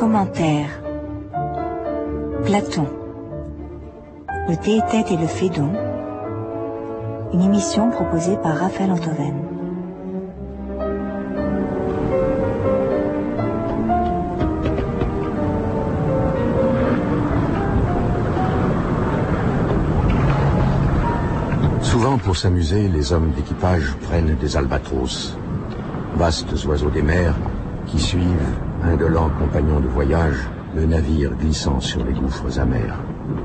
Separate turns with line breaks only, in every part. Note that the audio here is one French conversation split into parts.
Commentaire. Platon. Le Théétète et le Phédon. Une émission proposée par Raphaël Antoven.
Souvent, pour s'amuser, les hommes d'équipage prennent des albatros, vastes oiseaux des mers qui suivent, indolents compagnons de voyage, le navire glissant sur les gouffres amers.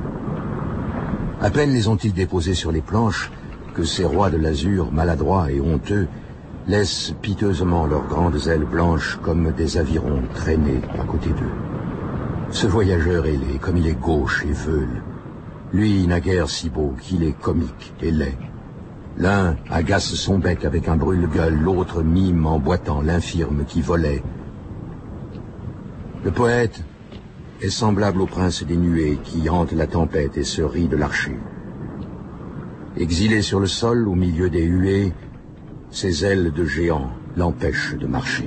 À peine les ont-ils déposés sur les planches que ces rois de l'azur, maladroits et honteux, laissent piteusement leurs grandes ailes blanches comme des avirons traîner à côté d'eux. Ce voyageur ailé, comme il est gauche et veule, lui naguère si beau qu'il est comique et laid. L'un agace son bec avec un brûle-gueule, l'autre mime en boitant l'infirme qui volait. Le poète est semblable au prince des nuées qui hante la tempête et se rit de l'archer. Exilé sur le sol au milieu des huées, ses ailes de géant l'empêchent de marcher.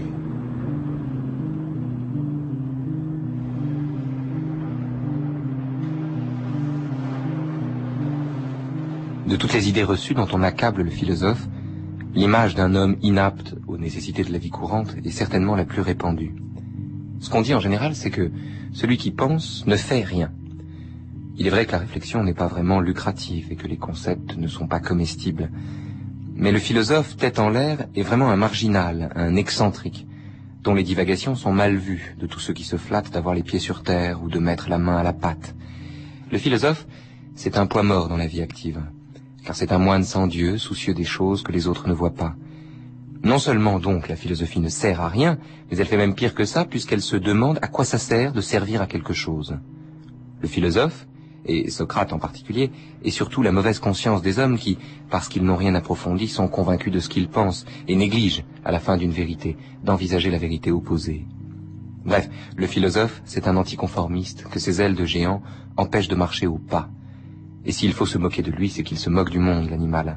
De toutes les idées reçues dont on accable le philosophe, l'image d'un homme inapte aux nécessités de la vie courante est certainement la plus répandue. Ce qu'on dit en général, c'est que celui qui pense ne fait rien. Il est vrai que la réflexion n'est pas vraiment lucrative et que les concepts ne sont pas comestibles. Mais le philosophe, tête en l'air, est vraiment un marginal, un excentrique, dont les divagations sont mal vues de tous ceux qui se flattent d'avoir les pieds sur terre ou de mettre la main à la pâte. Le philosophe, c'est un poids mort dans la vie active, car c'est un moine sans Dieu, soucieux des choses que les autres ne voient pas. Non seulement donc la philosophie ne sert à rien, mais elle fait même pire que ça, puisqu'elle se demande à quoi ça sert de servir à quelque chose. Le philosophe, et Socrate en particulier, est surtout la mauvaise conscience des hommes qui, parce qu'ils n'ont rien approfondi, sont convaincus de ce qu'ils pensent et négligent, à la fin d'une vérité, d'envisager la vérité opposée. Bref, le philosophe, c'est un anticonformiste que ses ailes de géant empêchent de marcher au pas. Et s'il faut se moquer de lui, c'est qu'il se moque du monde, l'animal.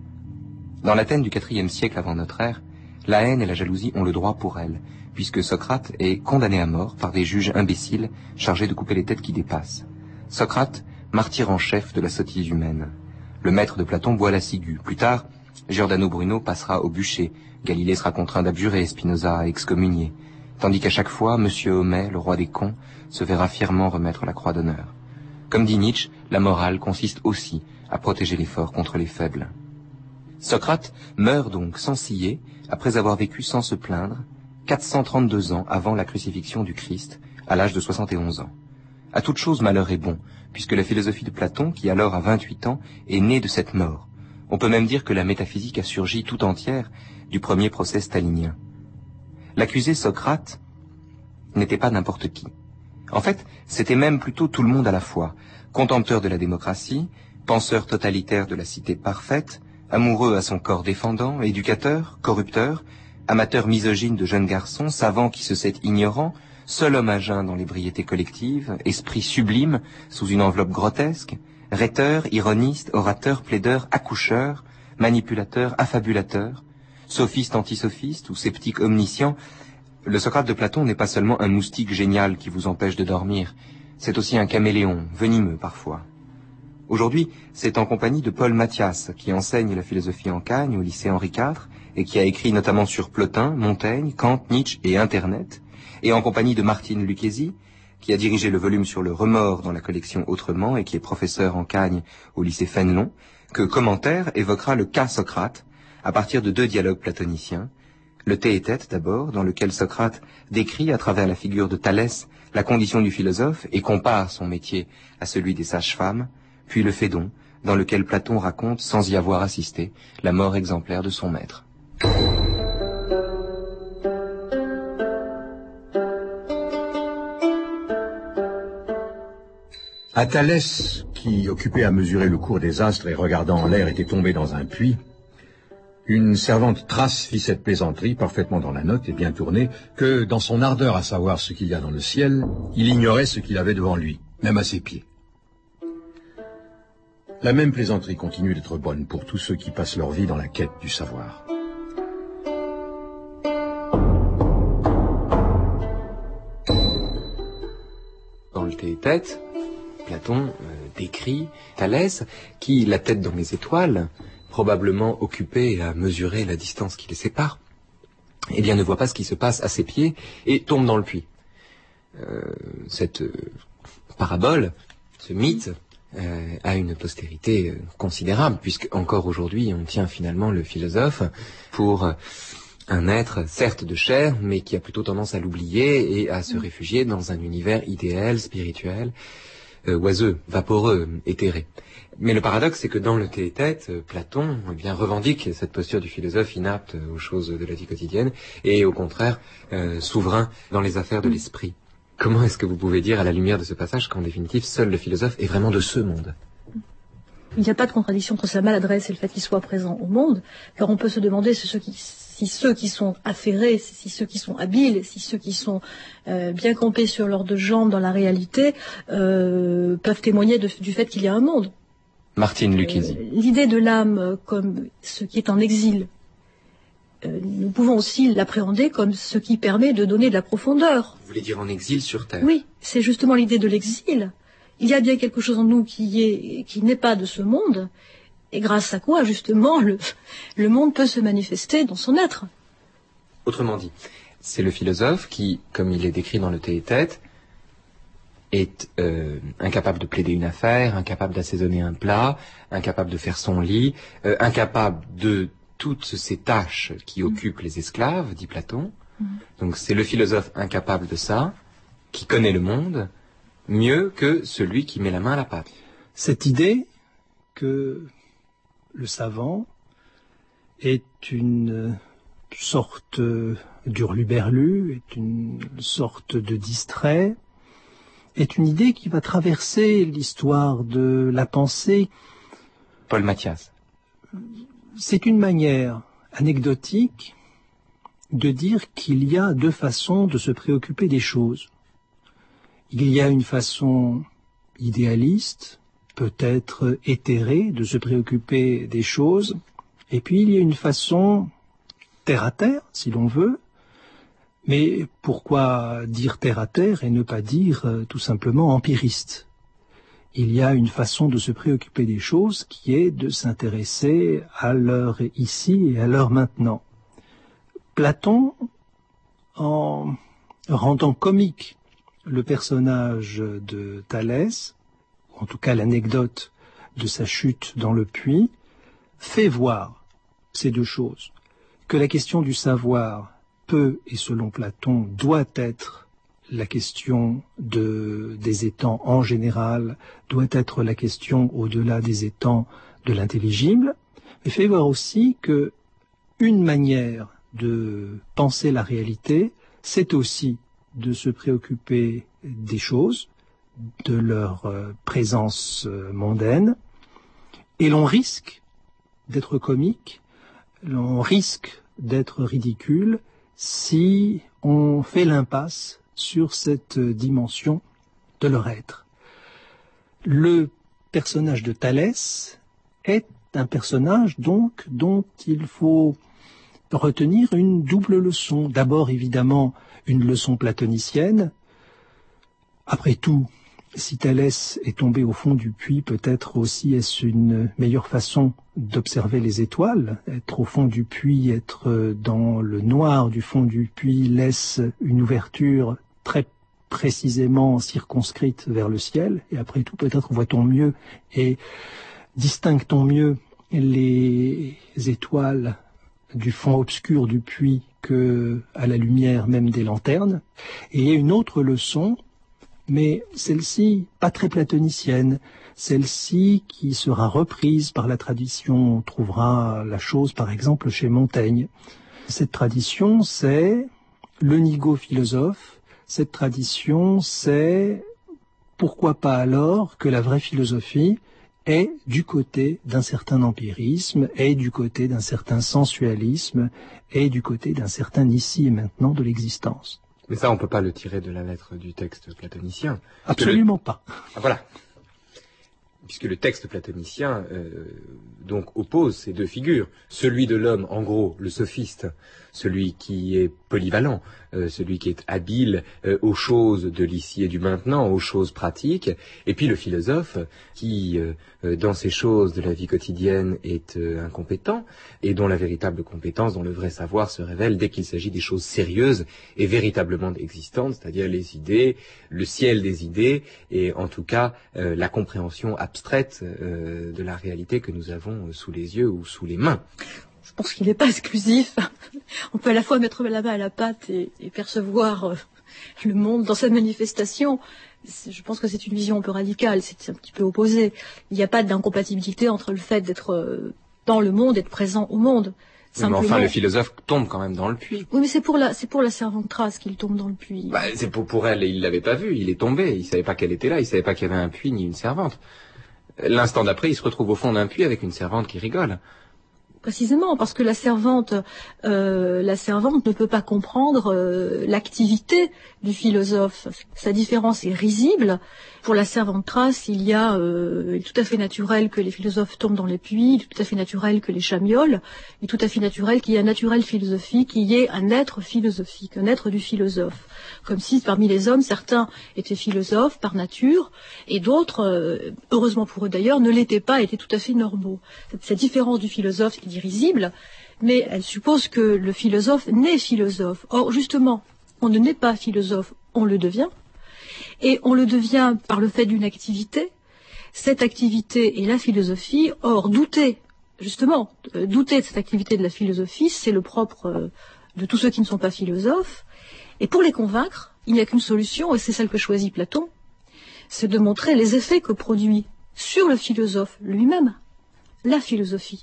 Dans l'Athènes du IVe siècle avant notre ère, la haine et la jalousie ont le droit pour elles, puisque Socrate est condamné à mort par des juges imbéciles chargés de couper les têtes qui dépassent. Socrate, martyr en chef de la sottise humaine. Le maître de Platon boit la ciguë. Plus tard, Giordano Bruno passera au bûcher. Galilée sera contraint d'abjurer, Spinoza à excommunier. Tandis qu'à chaque fois, Monsieur Homais, le roi des cons, se verra fièrement remettre la croix d'honneur. Comme dit Nietzsche, la morale consiste aussi à protéger les forts contre les faibles. Socrate meurt donc sans ciller, après avoir vécu sans se plaindre, 432 ans avant la crucifixion du Christ, à l'âge de 71 ans. À toute chose malheur est bon, puisque la philosophie de Platon, qui alors a 28 ans, est née de cette mort. On peut même dire que la métaphysique a surgi tout entière du premier procès stalinien. L'accusé Socrate n'était pas n'importe qui. En fait, c'était même plutôt tout le monde à la fois, contempteur de la démocratie, penseur totalitaire de la cité parfaite, amoureux à son corps défendant, éducateur, corrupteur, amateur misogyne de jeunes garçons, savant qui se sait ignorant, seul homme à jeun dans l'ébriété collective, esprit sublime sous une enveloppe grotesque, rhéteur, ironiste, orateur, plaideur, accoucheur, manipulateur, affabulateur, sophiste, antisophiste ou sceptique omniscient. Le Socrate de Platon n'est pas seulement un moustique génial qui vous empêche de dormir, c'est aussi un caméléon, venimeux parfois. Aujourd'hui, c'est en compagnie de Paul Mathias, qui enseigne la philosophie en Cagne au lycée Henri IV, et qui a écrit notamment sur Plotin, Montaigne, Kant, Nietzsche et Internet, et en compagnie de Martine Lucchesi, qui a dirigé le volume sur le remords dans la collection Autrement, et qui est professeur en Cagne au lycée Fénelon, que Commentaire évoquera le cas Socrate, à partir de 2 dialogues platoniciens, le Théétète d'abord, dans lequel Socrate décrit à travers la figure de Thalès la condition du philosophe et compare son métier à celui des sages-femmes, puis le Phédon, dans lequel Platon raconte, sans y avoir assisté, la mort exemplaire de son maître.
À Thalès, qui, occupé à mesurer le cours des astres et regardant en l'air, était tombé dans un puits, une servante Thrace fit cette plaisanterie, parfaitement dans la note et bien tournée, que, dans son ardeur à savoir ce qu'il y a dans le ciel, il ignorait ce qu'il avait devant lui, même à ses pieds. La même plaisanterie continue d'être bonne pour tous ceux qui passent leur vie dans la quête du savoir.
Théétète, Platon décrit Thalès qui, la tête dans les étoiles, probablement occupé à mesurer la distance qui les sépare, eh bien ne voit pas ce qui se passe à ses pieds et tombe dans le puits. Cette parabole, ce mythe, a une postérité considérable, puisque encore aujourd'hui on tient finalement le philosophe pour un être certes de chair, mais qui a plutôt tendance à l'oublier et à se réfugier dans un univers idéal, spirituel, oiseux, vaporeux, éthéré. Mais le paradoxe, c'est que dans le Théétète, Platon revendique cette posture du philosophe inapte aux choses de la vie quotidienne et au contraire souverain dans les affaires de l'esprit. Comment est-ce que vous pouvez dire à la lumière de ce passage qu'en définitive, seul le philosophe est vraiment de ce monde ?
Il n'y a pas de contradiction entre sa maladresse et le fait qu'il soit présent au monde, car on peut se demander si ceux qui sont affairés, si ceux qui sont habiles, si ceux qui sont bien campés sur leurs deux jambes dans la réalité, peuvent témoigner du fait qu'il y a un monde.
Martine Lucchesi.
L'idée de l'âme comme ce qui est en exil, nous pouvons aussi l'appréhender comme ce qui permet de donner de la profondeur.
Vous voulez dire en exil sur Terre ?
Oui, c'est justement l'idée de l'exil. Il y a bien quelque chose en nous qui n'est pas de ce monde, et grâce à quoi, justement, le monde peut se manifester dans son être.
Autrement dit, c'est le philosophe qui, comme il est décrit dans le Théétète, est incapable de plaider une affaire, incapable d'assaisonner un plat, incapable de faire son lit, incapable de toutes ces tâches qui occupent les esclaves, dit Platon. Donc c'est le philosophe incapable de ça, qui connaît le monde mieux que celui qui met la main à la pâte.
Cette idée que le savant est une sorte d'hurluberlu, est une sorte de distrait, est une idée qui va traverser l'histoire de la pensée.
Paul Mathias.
C'est une manière anecdotique de dire qu'il y a deux façons de se préoccuper des choses. Il y a une façon idéaliste, peut-être éthérée, de se préoccuper des choses, et puis il y a une façon terre-à-terre, si l'on veut, mais pourquoi dire terre-à-terre et ne pas dire tout simplement empiriste ? Il y a une façon de se préoccuper des choses qui est de s'intéresser à l'heure ici et à l'heure maintenant. Platon, en rendant comique le personnage de Thalès, ou en tout cas l'anecdote de sa chute dans le puits, fait voir ces deux choses. Que la question du savoir peut, et selon Platon, doit être la question des étangs en général, doit être la question au-delà des étangs de l'intelligible, mais fait voir aussi que une manière de penser la réalité, c'est aussi de se préoccuper des choses, de leur présence mondaine, et l'on risque d'être comique, l'on risque d'être ridicule si on fait l'impasse sur cette dimension de leur être. Le personnage de Thalès est un personnage donc dont il faut retenir une double leçon. D'abord évidemment une leçon platonicienne. Après tout, si Thalès est tombé au fond du puits, peut-être aussi est-ce une meilleure façon d'observer les étoiles. Être au fond du puits, être dans le noir du fond du puits laisse une ouverture très précisément circonscrite vers le ciel. Et après tout, peut-être voit-on mieux et distingue-t-on mieux les étoiles du fond obscur du puits que à la lumière même des lanternes. Et il y a une autre leçon, mais celle-ci pas très platonicienne, celle-ci qui sera reprise par la tradition. On trouvera la chose par exemple chez Montaigne. Cette tradition, c'est le nigo-philosophe. Cette tradition, c'est pourquoi pas alors que la vraie philosophie est du côté d'un certain empirisme, est du côté d'un certain sensualisme, est du côté d'un certain ici et maintenant de l'existence.
Mais ça, on peut pas le tirer de la lettre du texte platonicien.
Absolument pas.
Ah, voilà. Puisque le texte platonicien donc oppose ces deux figures. Celui de l'homme, en gros, le sophiste, celui qui est polyvalent, celui qui est habile aux choses de l'ici et du maintenant, aux choses pratiques, et puis le philosophe qui, dans ces choses de la vie quotidienne, est incompétent, et dont la véritable compétence, dont le vrai savoir se révèle dès qu'il s'agit des choses sérieuses et véritablement existantes, c'est-à-dire les idées, le ciel des idées, et en tout cas la compréhension abstraite de la réalité que nous avons sous les yeux ou sous les mains.
Je pense qu'il n'est pas exclusif. On peut à la fois mettre la main à la pâte et percevoir le monde dans sa manifestation. Je pense que c'est une vision un peu radicale, c'est un petit peu opposé. Il n'y a pas d'incompatibilité entre le fait d'être dans le monde et d'être présent au monde.
Oui, mais enfin, le philosophe tombe quand même dans le puits.
Oui, mais c'est pour la servante Thrace qu'il tombe dans le puits.
Bah, c'est pour elle, il l'avait pas vu, il est tombé, il savait pas qu'elle était là, il savait pas qu'il y avait un puits ni une servante. L'instant d'après, il se retrouve au fond d'un puits avec une servante qui rigole.
Précisément, parce que la servante ne peut pas comprendre l'activité du philosophe. Sa différence est risible. Pour la servante Thrace, il est tout à fait naturel que les philosophes tombent dans les puits, il est tout à fait naturel que les chats miaulent, il est tout à fait naturel qu'il y ait un naturel philosophique, qu'il y ait un être philosophique, un être du philosophe. Comme si parmi les hommes, certains étaient philosophes par nature, et d'autres, heureusement pour eux d'ailleurs, ne l'étaient pas, étaient tout à fait normaux. Cette différence du philosophe est risible, mais elle suppose que le philosophe naît philosophe. Or, justement, on ne naît pas philosophe, on le devient. Et on le devient par le fait d'une activité. Cette activité est la philosophie. Or, douter de cette activité de la philosophie, c'est le propre de tous ceux qui ne sont pas philosophes. Et pour les convaincre, il n'y a qu'une solution, et c'est celle que choisit Platon, c'est de montrer les effets que produit sur le philosophe lui-même la philosophie.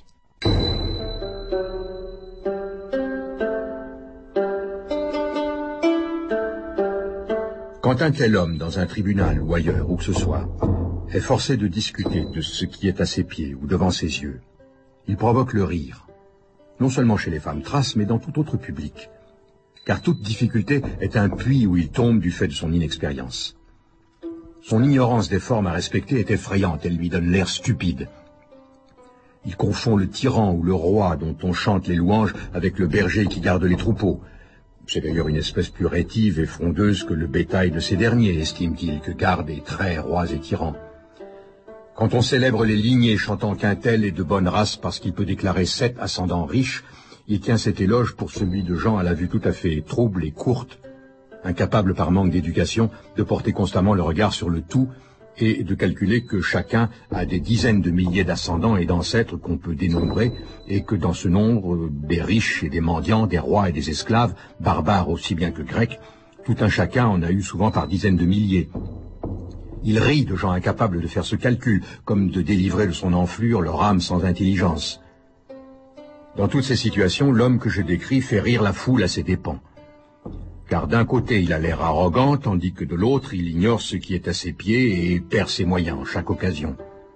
Quand un tel homme, dans un tribunal ou ailleurs, où que ce soit, est forcé de discuter de ce qui est à ses pieds ou devant ses yeux, il provoque le rire, non seulement chez les femmes Thrace, mais dans tout autre public, car toute difficulté est un puits où il tombe du fait de son inexpérience. Son ignorance des formes à respecter est effrayante, elle lui donne l'air stupide. Il confond le tyran ou le roi dont on chante les louanges avec le berger qui garde les troupeaux. C'est d'ailleurs une espèce plus rétive et frondeuse que le bétail de ces derniers, estime-t-il, que gardent et traient rois et tyrans. Quand on célèbre les lignées chantant qu'un tel est de bonne race parce qu'il peut déclarer 7 ascendants riches, il tient cet éloge pour celui de gens à la vue tout à fait trouble et courte, incapables par manque d'éducation de porter constamment le regard sur le tout et de calculer que chacun a des dizaines de milliers d'ascendants et d'ancêtres qu'on peut dénombrer, et que dans ce nombre, des riches et des mendiants, des rois et des esclaves, barbares aussi bien que grecs, tout un chacun en a eu souvent par dizaines de milliers. Il rit de gens incapables de faire ce calcul, comme de délivrer de son enflure leur âme sans intelligence. Dans toutes ces situations, l'homme que je décris fait rire la foule à ses dépens. Car d'un côté, il a l'air arrogant, tandis que de l'autre, il ignore ce qui est à ses pieds et perd ses moyens en chaque occasion.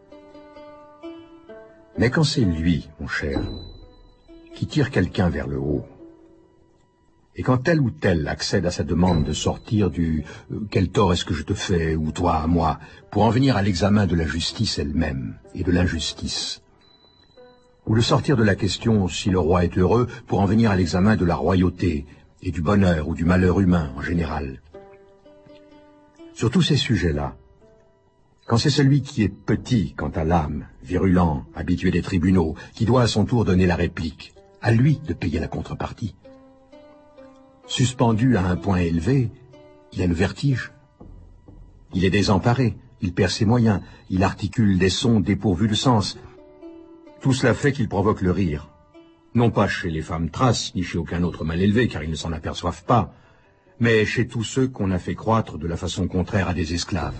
Mais quand c'est lui, mon cher, qui tire quelqu'un vers le haut, et quand tel ou tel accède à sa demande de sortir du « quel tort est-ce que je te fais » ou « toi à moi », pour en venir à l'examen de la justice elle-même et de l'injustice, ou le sortir de la question si le roi est heureux pour en venir à l'examen de la royauté et du bonheur ou du malheur humain en général. Sur tous ces sujets-là, quand c'est celui qui est petit quant à l'âme, virulent, habitué des tribunaux, qui doit à son tour donner la réplique, à lui de payer la contrepartie. Suspendu à un point élevé, il a le vertige. Il est désemparé, il perd ses moyens, il articule des sons dépourvus de sens. Tout cela fait qu'il provoque le rire. Non pas chez les femmes Thrace, ni chez aucun autre mal élevé, car ils ne s'en aperçoivent pas, mais chez tous ceux qu'on a fait croître de la façon contraire à des esclaves.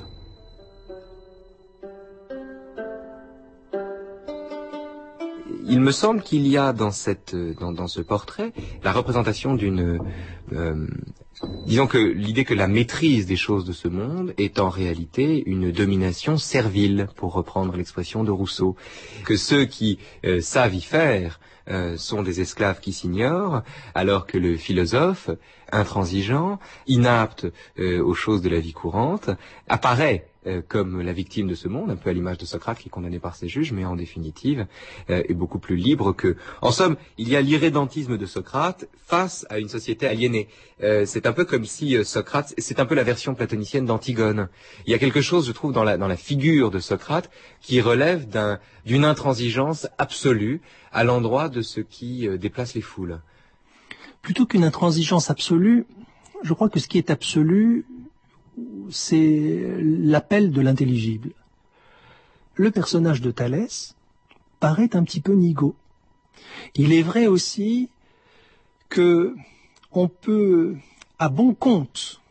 Il me semble qu'il y a dans ce portrait la représentation d'une... disons que l'idée que la maîtrise des choses de ce monde est en réalité une domination servile, pour reprendre l'expression de Rousseau. Que ceux qui savent y faire sont des esclaves qui s'ignorent, alors que le philosophe, intransigeant, inapte aux choses de la vie courante, apparaît comme la victime de ce monde, un peu à l'image de Socrate qui est condamné par ses juges, mais en définitive est beaucoup plus libre que... En somme, il y a l'irrédentisme de Socrate face à une société aliénée. C'est un peu comme si Socrate... C'est un peu la version platonicienne d'Antigone. Il y a quelque chose, je trouve, dans la figure de Socrate qui relève d'une intransigeance absolue à l'endroit de ce qui déplace les foules.
Plutôt qu'une intransigeance absolue, je crois que ce qui est absolu, c'est l'appel de l'intelligible. Le personnage de Thalès paraît un petit peu nigaud. Il est vrai aussi que on peut, à bon compte,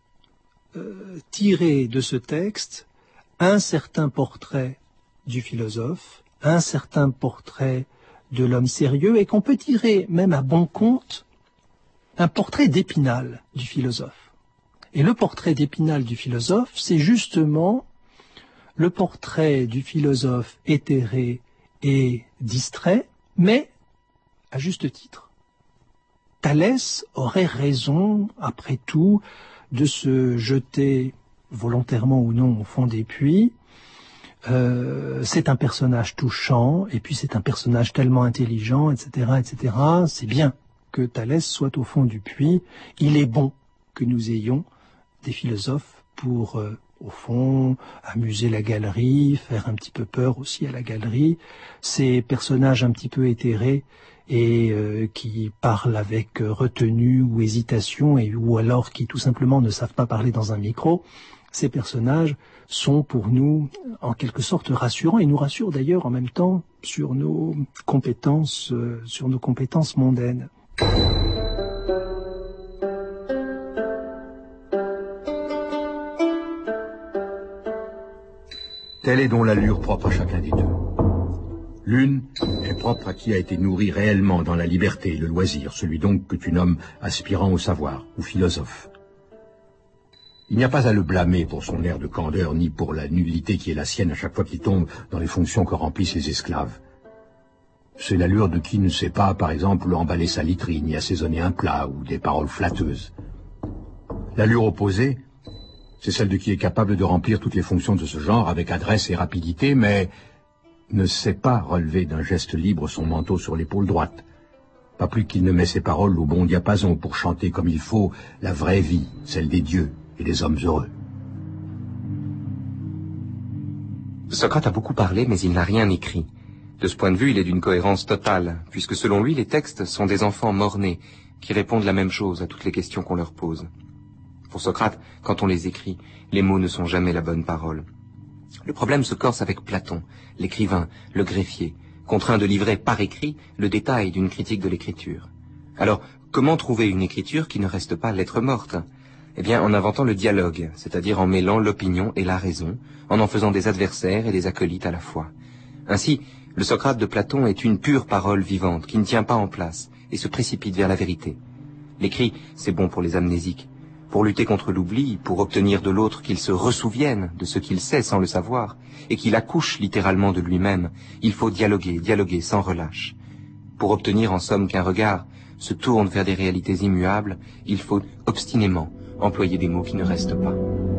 tirer de ce texte un certain portrait du philosophe, un certain portrait de l'homme sérieux, et qu'on peut tirer même à bon compte un portrait d'Épinal du philosophe. Et le portrait d'Épinal du philosophe, c'est justement le portrait du philosophe éthéré et distrait, mais à juste titre. Thalès aurait raison, après tout, de se jeter volontairement ou non au fond des puits. C'est un personnage touchant, et puis c'est un personnage tellement intelligent, etc., etc. C'est bien que Thalès soit au fond du puits. Il est bon que nous ayons des philosophes pour, au fond, amuser la galerie, faire un petit peu peur aussi à la galerie. Ces personnages un petit peu éthérés et qui parlent avec retenue ou hésitation, ou alors qui tout simplement ne savent pas parler dans un micro, ces personnages sont pour nous en quelque sorte rassurants, et nous rassurent d'ailleurs en même temps sur nos compétences mondaines.
Telle est donc l'allure propre à chacun des deux. L'une est propre à qui a été nourri réellement dans la liberté et le loisir, celui donc que tu nommes aspirant au savoir, ou philosophe. Il n'y a pas à le blâmer pour son air de candeur, ni pour la nullité qui est la sienne à chaque fois qu'il tombe dans les fonctions que remplissent les esclaves. C'est l'allure de qui ne sait pas, par exemple, emballer sa literie, ni assaisonner un plat, ou des paroles flatteuses. L'allure opposée, c'est celle de qui est capable de remplir toutes les fonctions de ce genre avec adresse et rapidité, mais ne sait pas relever d'un geste libre son manteau sur l'épaule droite, pas plus qu'il ne met ses paroles au bon diapason pour chanter comme il faut la vraie vie, celle des dieux et des hommes heureux.
Socrate a beaucoup parlé, mais il n'a rien écrit. De ce point de vue, il est d'une cohérence totale, puisque selon lui, les textes sont des enfants mort-nés, qui répondent la même chose à toutes les questions qu'on leur pose. Pour Socrate, quand on les écrit, les mots ne sont jamais la bonne parole. Le problème se corse avec Platon, l'écrivain, le greffier, contraint de livrer par écrit le détail d'une critique de l'écriture. Alors, comment trouver une écriture qui ne reste pas lettre morte ? Eh bien, en inventant le dialogue, c'est-à-dire en mêlant l'opinion et la raison, en faisant des adversaires et des acolytes à la fois. Ainsi, le Socrate de Platon est une pure parole vivante qui ne tient pas en place et se précipite vers la vérité. L'écrit, c'est bon pour les amnésiques. Pour lutter contre l'oubli, pour obtenir de l'autre qu'il se ressouvienne de ce qu'il sait sans le savoir, et qu'il accouche littéralement de lui-même, il faut dialoguer sans relâche. Pour obtenir en somme qu'un regard se tourne vers des réalités immuables, il faut obstinément employer des mots qui ne restent pas.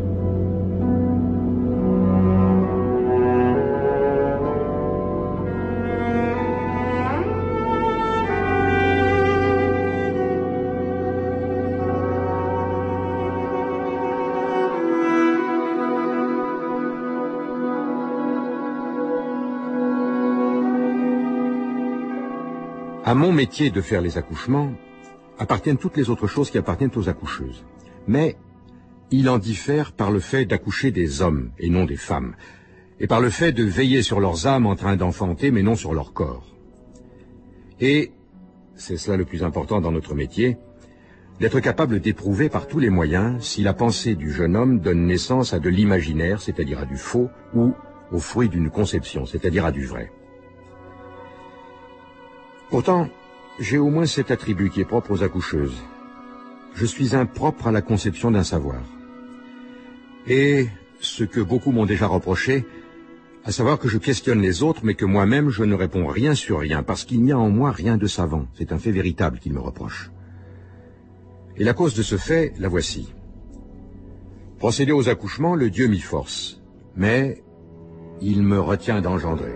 À mon métier de faire les accouchements appartiennent toutes les autres choses qui appartiennent aux accoucheuses. Mais il en diffère par le fait d'accoucher des hommes et non des femmes, et par le fait de veiller sur leurs âmes en train d'enfanter mais non sur leur corps. Et, c'est cela le plus important dans notre métier, d'être capable d'éprouver par tous les moyens si la pensée du jeune homme donne naissance à de l'imaginaire, c'est-à-dire à du faux, ou au fruit d'une conception, c'est-à-dire à du vrai. Pourtant, j'ai au moins cet attribut qui est propre aux accoucheuses. Je suis impropre à la conception d'un savoir. Et ce que beaucoup m'ont déjà reproché, à savoir que je questionne les autres, mais que moi-même je ne réponds rien sur rien, parce qu'il n'y a en moi rien de savant. C'est un fait véritable qu'ils me reprochent. Et la cause de ce fait, la voici. Procéder aux accouchements, le Dieu m'y force. mais il me retient d'engendrer.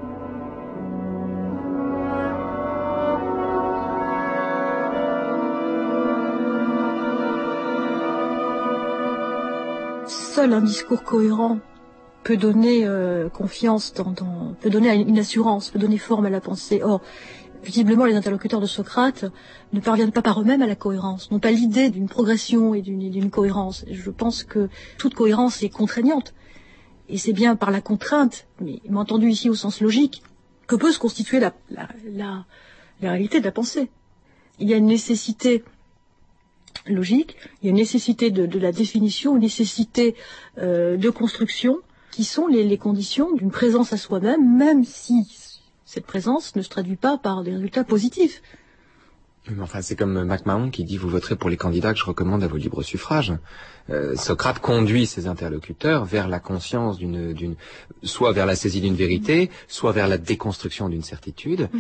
Seul un discours cohérent peut donner confiance, peut donner une assurance, peut donner forme à la pensée. Or, visiblement, les interlocuteurs de Socrate ne parviennent pas par eux-mêmes à la cohérence, n'ont pas l'idée d'une progression et d'une cohérence. Je pense que toute cohérence est contraignante. Et c'est bien par la contrainte, mais entendu ici au sens logique, que peut se constituer la réalité de la pensée. Il y a une nécessité logique, il y a une nécessité de la définition, une nécessité de construction, qui sont les conditions d'une présence à soi-même, même si cette présence ne se traduit pas par des résultats positifs.
Enfin, c'est comme MacMahon qui dit « Vous voterez pour les candidats que je recommande à vos libres suffrages ». Socrate conduit ses interlocuteurs vers la conscience soit vers la saisie d'une vérité, soit vers la déconstruction d'une certitude.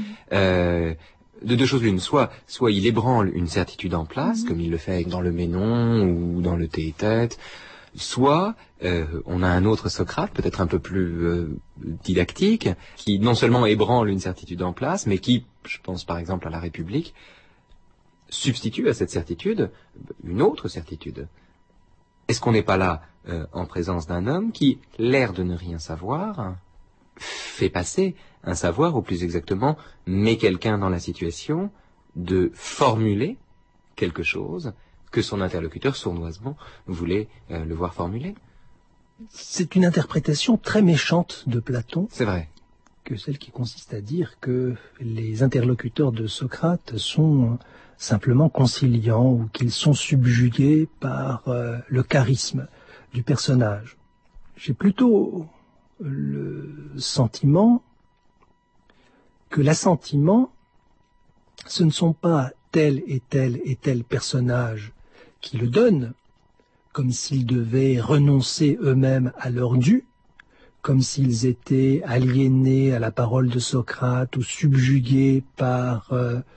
De deux choses l'une, soit il ébranle une certitude en place, comme il le fait dans le Ménon ou dans le Théétète, soit on a un autre Socrate, peut-être un peu plus didactique, qui non seulement ébranle une certitude en place, mais qui, je pense par exemple à la République, substitue à cette certitude une autre certitude. Est-ce qu'on n'est pas là en présence d'un homme qui, l'air de ne rien savoir, fait passer un savoir, ou plus exactement, met quelqu'un dans la situation de formuler quelque chose que son interlocuteur sournoisement voulait le voir formuler?
C'est une interprétation très méchante de Platon.
C'est vrai.
Que celle qui consiste à dire que les interlocuteurs de Socrate sont simplement conciliants ou qu'ils sont subjugués par le charisme du personnage. J'ai plutôt le sentiment que l'assentiment, ce ne sont pas tel et tel et tel personnage qui le donnent, comme s'ils devaient renoncer eux-mêmes à leur dû, comme s'ils étaient aliénés à la parole de Socrate ou subjugués par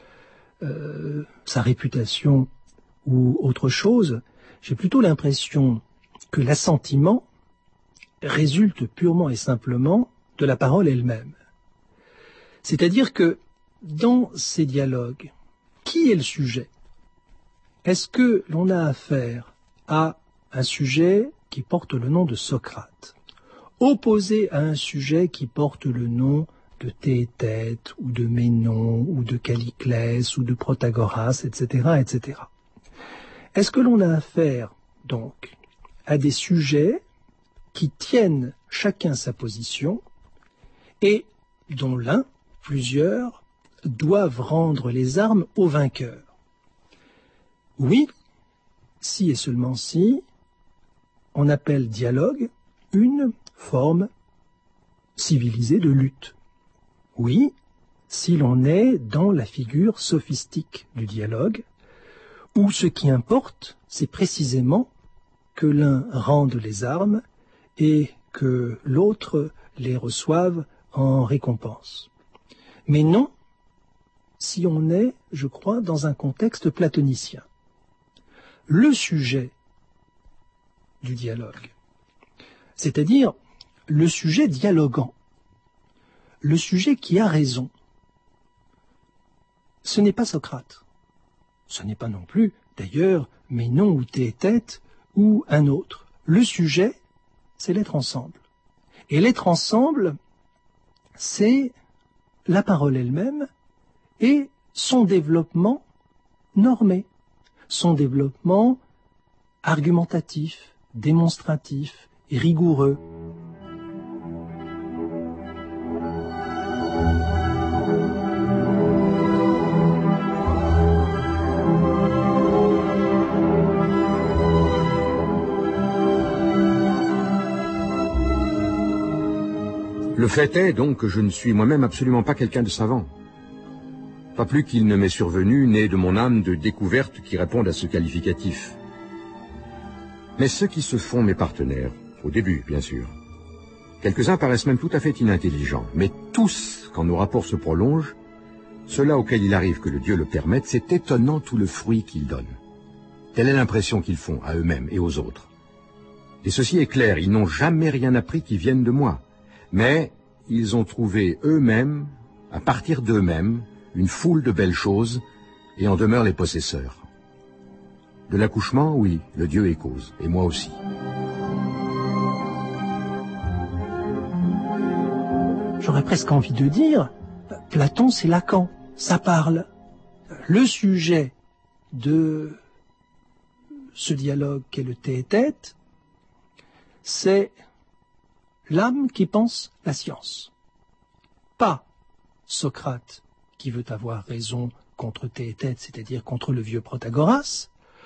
sa réputation ou autre chose. J'ai plutôt l'impression que l'assentiment résulte purement et simplement de la parole elle-même. C'est-à-dire que dans ces dialogues, qui est le sujet? Est-ce que l'on a affaire à un sujet qui porte le nom de Socrate, opposé à un sujet qui porte le nom de Théétète, ou de Ménon, ou de Calliclès, ou de Protagoras, etc., etc. Est-ce que l'on a affaire, donc, à des sujets qui tiennent chacun sa position, et dont l'un, plusieurs, doivent rendre les armes au vainqueur? Oui, si et seulement si, on appelle dialogue une forme civilisée de lutte. Oui, si l'on est dans la figure sophistique du dialogue, où ce qui importe, c'est précisément que l'un rende les armes et que l'autre les reçoive en récompense. Mais non, si on est, je crois, dans un contexte platonicien. Le sujet du dialogue, c'est-à-dire le sujet dialoguant, le sujet qui a raison, ce n'est pas Socrate. Ce n'est pas non plus, d'ailleurs, Ménon ou Théétète ou un autre. Le sujet, c'est l'être ensemble. Et l'être ensemble, c'est la parole elle-même et son développement normé, son développement argumentatif, démonstratif et rigoureux.
Le fait est donc que je ne suis moi-même absolument pas quelqu'un de savant. Pas plus qu'il ne m'est survenu, né de mon âme, de découvertes qui répondent à ce qualificatif. Mais ceux qui se font mes partenaires, au début bien sûr, quelques-uns paraissent même tout à fait inintelligents, mais tous, quand nos rapports se prolongent, ceux-là auxquels il arrive que le Dieu le permette, c'est étonnant tout le fruit qu'ils donnent. Telle est l'impression qu'ils font à eux-mêmes et aux autres. Et ceci est clair, ils n'ont jamais rien appris qui vienne de moi. Mais ils ont trouvé eux-mêmes, à partir d'eux-mêmes, une foule de belles choses, et en demeurent les possesseurs. De l'accouchement, oui, le Dieu est cause, et moi aussi.
J'aurais presque envie de dire, Platon c'est Lacan, ça parle. Le sujet de ce dialogue qu'est le tête-à-tête, c'est l'âme qui pense la science. Pas Socrate qui veut avoir raison contre tête-à-tête, c'est-à-dire contre le vieux Protagoras,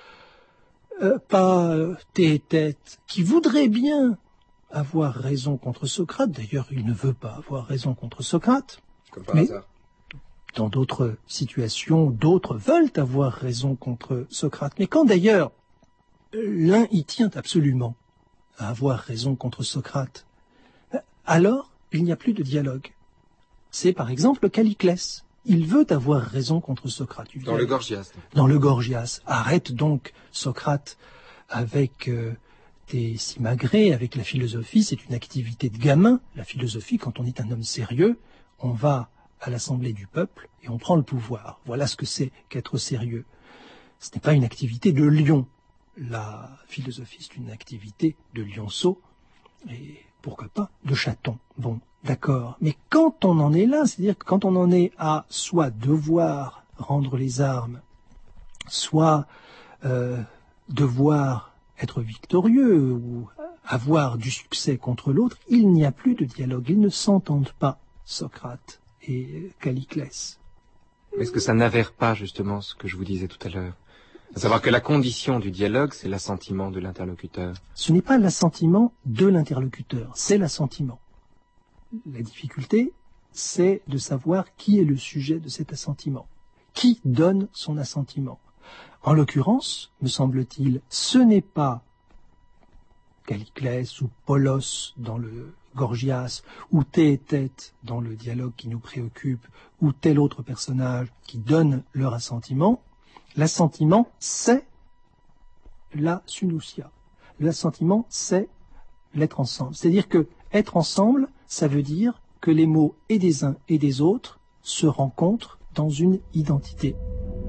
pas tête-à-tête qui voudrait bien avoir raison contre Socrate, d'ailleurs il ne veut pas avoir raison contre Socrate,
comme par hasard.
Dans d'autres situations, d'autres veulent avoir raison contre Socrate. Mais quand d'ailleurs l'un y tient absolument à avoir raison contre Socrate, alors il n'y a plus de dialogue. C'est par exemple Calliclès. Il veut avoir raison contre Socrate.
Dans le Gorgias.
Dans le Gorgias. Arrête donc Socrate avec tes simagrées, avec la philosophie. C'est une activité de gamin. La philosophie, quand on est un homme sérieux, on va à l'assemblée du peuple et on prend le pouvoir. Voilà ce que c'est qu'être sérieux. Ce n'est pas une activité de lion. La philosophie, c'est une activité de lionceau et pourquoi pas de chaton. Bon, d'accord. Mais quand on en est là, c'est-à-dire que quand on en est à soit devoir rendre les armes, soit devoir être victorieux ou avoir du succès contre l'autre, il n'y a plus de dialogue. Ils ne s'entendent pas, Socrate et Calliclès.
Est-ce que ça n'avère pas justement ce que je vous disais tout à l'heure? À savoir que la condition du dialogue, c'est l'assentiment de l'interlocuteur.
Ce n'est pas l'assentiment de l'interlocuteur, c'est l'assentiment. La difficulté, c'est de savoir qui est le sujet de cet assentiment. Qui donne son assentiment? En l'occurrence, me semble-t-il, ce n'est pas Calliclès ou Polos dans le Gorgias, ou Théétète dans le dialogue qui nous préoccupe, ou tel autre personnage qui donne leur assentiment. L'assentiment, c'est la sunousia. L'assentiment, c'est l'être ensemble. C'est-à-dire que être ensemble, ça veut dire que les mots et des uns et des autres se rencontrent dans une identité.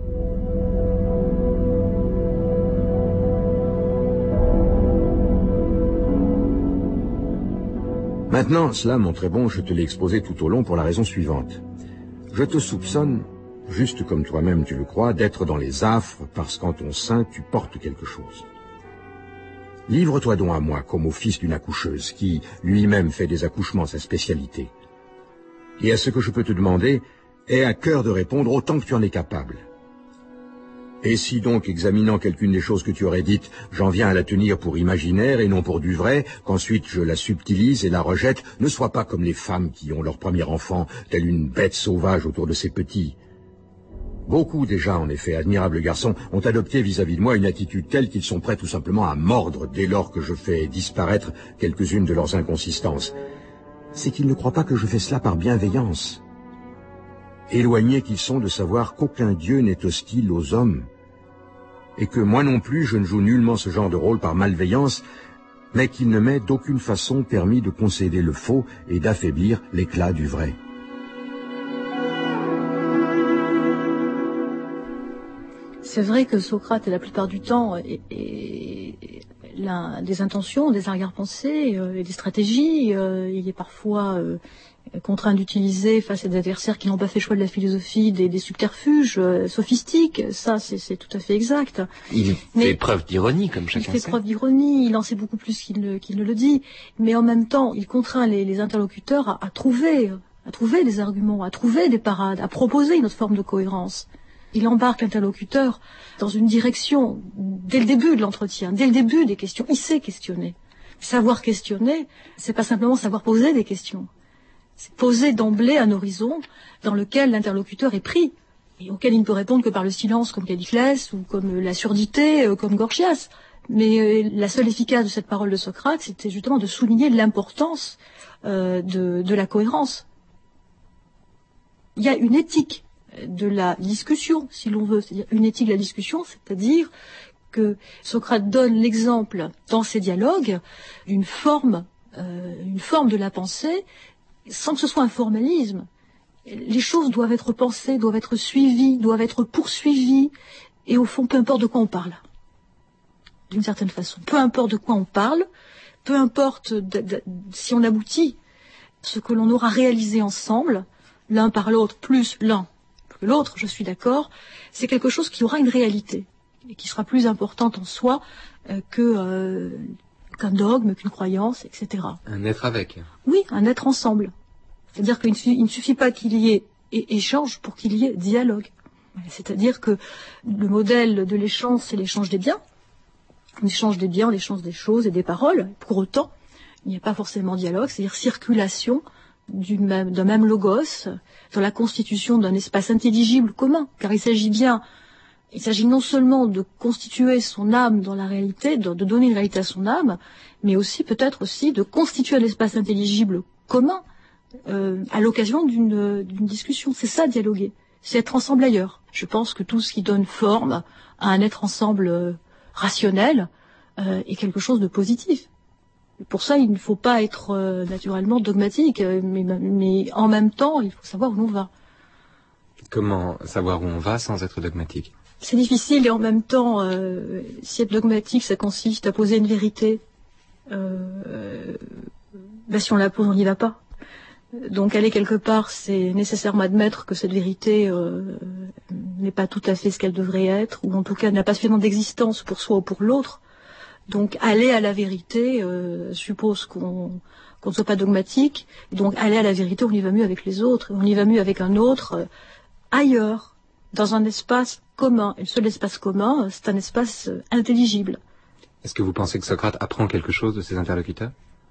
Maintenant, cela, mon très bon, je te l'ai exposé tout au long pour la raison suivante. Je te soupçonne, juste comme toi-même tu le crois, d'être dans les affres parce qu'en ton sein tu portes quelque chose. Livre-toi donc à moi comme au fils d'une accoucheuse qui, lui-même, fait des accouchements sa spécialité. Et à ce que je peux te demander, aie à cœur de répondre autant que tu en es capable. Et si donc, examinant quelqu'une des choses que tu aurais dites, j'en viens à la tenir pour imaginaire et non pour du vrai, qu'ensuite je la subtilise et la rejette, ne sois pas comme les femmes qui ont leur premier enfant, telle une bête sauvage autour de ses petits. Beaucoup déjà, en effet, admirables garçons, ont adopté vis-à-vis de moi une attitude telle qu'ils sont prêts tout simplement à mordre dès lors que je fais disparaître quelques-unes de leurs inconsistances. C'est qu'ils ne croient pas que je fais cela par bienveillance. Éloignés qu'ils sont de savoir qu'aucun Dieu n'est hostile aux hommes, et que moi non plus je ne joue nullement ce genre de rôle par malveillance, mais qu'il ne m'est d'aucune façon permis de concéder le faux et d'affaiblir l'éclat du vrai.
C'est vrai que Socrate, la plupart du temps, est des intentions, des arrière-pensées et des stratégies. Il est parfois contraint d'utiliser face à des adversaires qui n'ont pas fait choix de la philosophie des subterfuges sophistiques. Ça, c'est tout à fait exact.
Il fait preuve d'ironie, comme chacun sait.
Il fait preuve d'ironie, il en sait beaucoup plus qu'il ne le dit. Mais en même temps, il contraint les interlocuteurs à trouver des arguments, à trouver des parades, à proposer une autre forme de cohérence. Il embarque l'interlocuteur dans une direction dès le début de l'entretien, dès le début des questions. Il sait questionner. Savoir questionner, c'est pas simplement savoir poser des questions. C'est poser d'emblée un horizon dans lequel l'interlocuteur est pris et auquel il ne peut répondre que par le silence, comme Calliclès, ou comme la surdité, comme Gorgias. Mais la seule efficace de cette parole de Socrate, c'était justement de souligner l'importance de la cohérence. Il y a une éthique de la discussion, si l'on veut, c'est-à-dire une éthique de la discussion, c'est-à-dire que Socrate donne l'exemple dans ses dialogues d'une forme de la pensée, sans que ce soit un formalisme. Les choses doivent être pensées, doivent être suivies, doivent être poursuivies, et au fond, peu importe de quoi on parle, d'une certaine façon. Peu importe de quoi on parle, peu importe si on aboutit, ce que l'on aura réalisé ensemble, l'un par l'autre, plus l'un que l'autre, je suis d'accord, c'est quelque chose qui aura une réalité, et qui sera plus importante en soi qu'un dogme, qu'une croyance, etc.
Un être avec.
Oui, un être ensemble. C'est-à-dire qu'il ne suffit pas qu'il y ait échange pour qu'il y ait dialogue. C'est-à-dire que le modèle de l'échange, c'est l'échange des biens. L'échange des biens, l'échange des choses et des paroles. Pour autant, il n'y a pas forcément dialogue, c'est-à-dire circulation d'un même logos dans la constitution d'un espace intelligible commun. Car il s'agit non seulement de constituer son âme dans la réalité, de donner une réalité à son âme, mais aussi peut-être aussi de constituer un espace intelligible commun à l'occasion d'une discussion. C'est ça, dialoguer. C'est être ensemble ailleurs. Je pense que tout ce qui donne forme à un être ensemble rationnel est quelque chose de positif. Et pour ça, il ne faut pas être naturellement dogmatique, mais en même temps, il faut savoir où l'on va.
Comment savoir où on va sans être dogmatique?
C'est difficile et en même temps, si être dogmatique, ça consiste à poser une vérité, si on la pose, on n'y va pas. Donc aller quelque part, c'est nécessairement admettre que cette vérité n'est pas tout à fait ce qu'elle devrait être, ou en tout cas n'a pas suffisamment d'existence pour soi ou pour l'autre. Donc aller à la vérité suppose qu'on ne soit pas dogmatique. Donc aller à la vérité, on y va mieux avec les autres, on y va mieux avec un autre ailleurs, dans un espace commun. Et le seul espace commun, c'est un espace intelligible.
Est-ce que vous pensez que Socrate apprend quelque chose de ses interlocuteurs?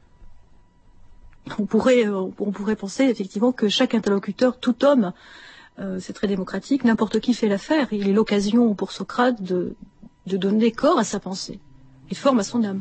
On pourrait penser effectivement que chaque interlocuteur, tout homme, c'est très démocratique, n'importe qui fait l'affaire. Il est l'occasion pour Socrate de donner corps à sa pensée et forme à son âme.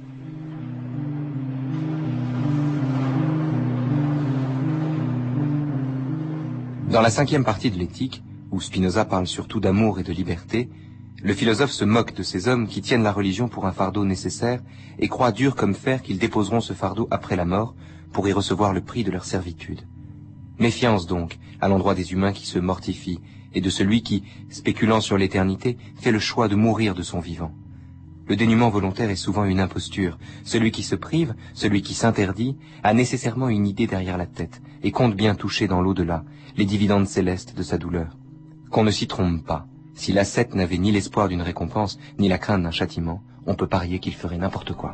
Dans la 5e partie de l'éthique, où Spinoza parle surtout d'amour et de liberté, le philosophe se moque de ces hommes qui tiennent la religion pour un fardeau nécessaire et croient dur comme fer qu'ils déposeront ce fardeau après la mort pour y recevoir le prix de leur servitude. Méfiance donc à l'endroit des humains qui se mortifient et de celui qui, spéculant sur l'éternité, fait le choix de mourir de son vivant. Le dénuement volontaire est souvent une imposture. Celui qui se prive, celui qui s'interdit, a nécessairement une idée derrière la tête et compte bien toucher dans l'au-delà les dividendes célestes de sa douleur. Qu'on ne s'y trompe pas. Si l'ascète n'avait ni l'espoir d'une récompense, ni la crainte d'un châtiment, on peut parier qu'il ferait n'importe quoi.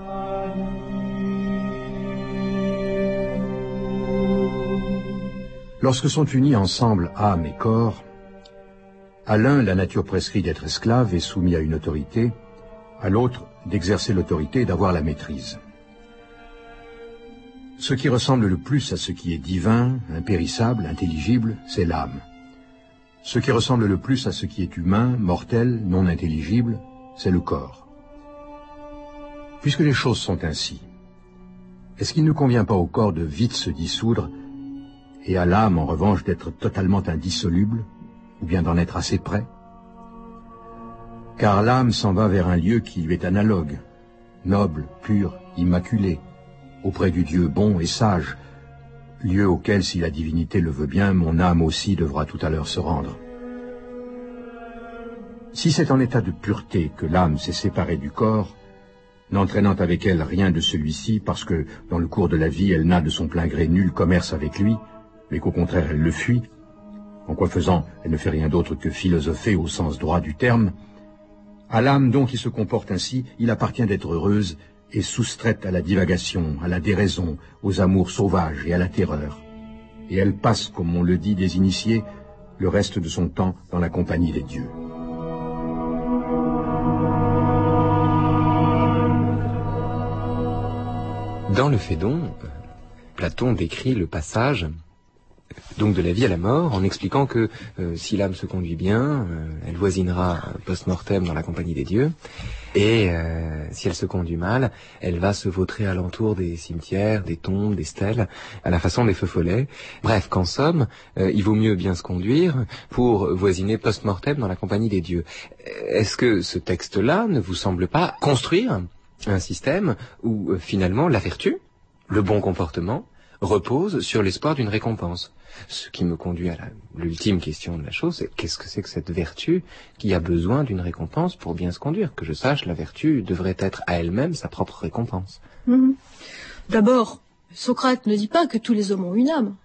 Lorsque sont unis ensemble âme et corps, à l'un la nature prescrit d'être esclave et soumis à une autorité, à l'autre d'exercer l'autorité et d'avoir la maîtrise. Ce qui ressemble le plus à ce qui est divin, impérissable, intelligible, c'est l'âme. Ce qui ressemble le plus à ce qui est humain, mortel, non intelligible, c'est le corps. Puisque les choses sont ainsi, est-ce qu'il ne convient pas au corps de vite se dissoudre et à l'âme, en revanche, d'être totalement indissoluble, ou bien d'en être assez près? Car l'âme s'en va vers un lieu qui lui est analogue, noble, pur, immaculé, auprès du Dieu bon et sage, lieu auquel, si la divinité le veut bien, mon âme aussi devra tout à l'heure se rendre. Si c'est en état de pureté que l'âme s'est séparée du corps, n'entraînant avec elle rien de celui-ci, parce que, dans le cours de la vie, elle n'a de son plein gré nul commerce avec lui, mais qu'au contraire elle le fuit, en quoi faisant, elle ne fait rien d'autre que philosopher au sens droit du terme, à l'âme donc qui se comporte ainsi, il appartient d'être heureuse et soustraite à la divagation, à la déraison, aux amours sauvages et à la terreur. Et elle passe, comme on le dit des initiés, le reste de son temps dans la compagnie des dieux.
Dans le Phédon, Platon décrit le passage donc de la vie à la mort, en expliquant que si l'âme se conduit bien, elle voisinera post-mortem dans la compagnie des dieux, et si elle se conduit mal, elle va se vautrer alentour des cimetières, des tombes, des stèles, à la façon des feux follets. Bref, qu'en somme, il vaut mieux bien se conduire pour voisiner post-mortem dans la compagnie des dieux. Est-ce que ce texte-là ne vous semble pas construire un système où finalement la vertu, le bon comportement, repose sur l'espoir d'une récompense? Ce qui me conduit à l'ultime question de la chose, c'est qu'est-ce que c'est que cette vertu qui a besoin d'une récompense pour bien se conduire? Que je sache, la vertu devrait être à elle-même sa propre récompense.
D'abord, Socrate ne dit pas que tous les hommes ont une âme.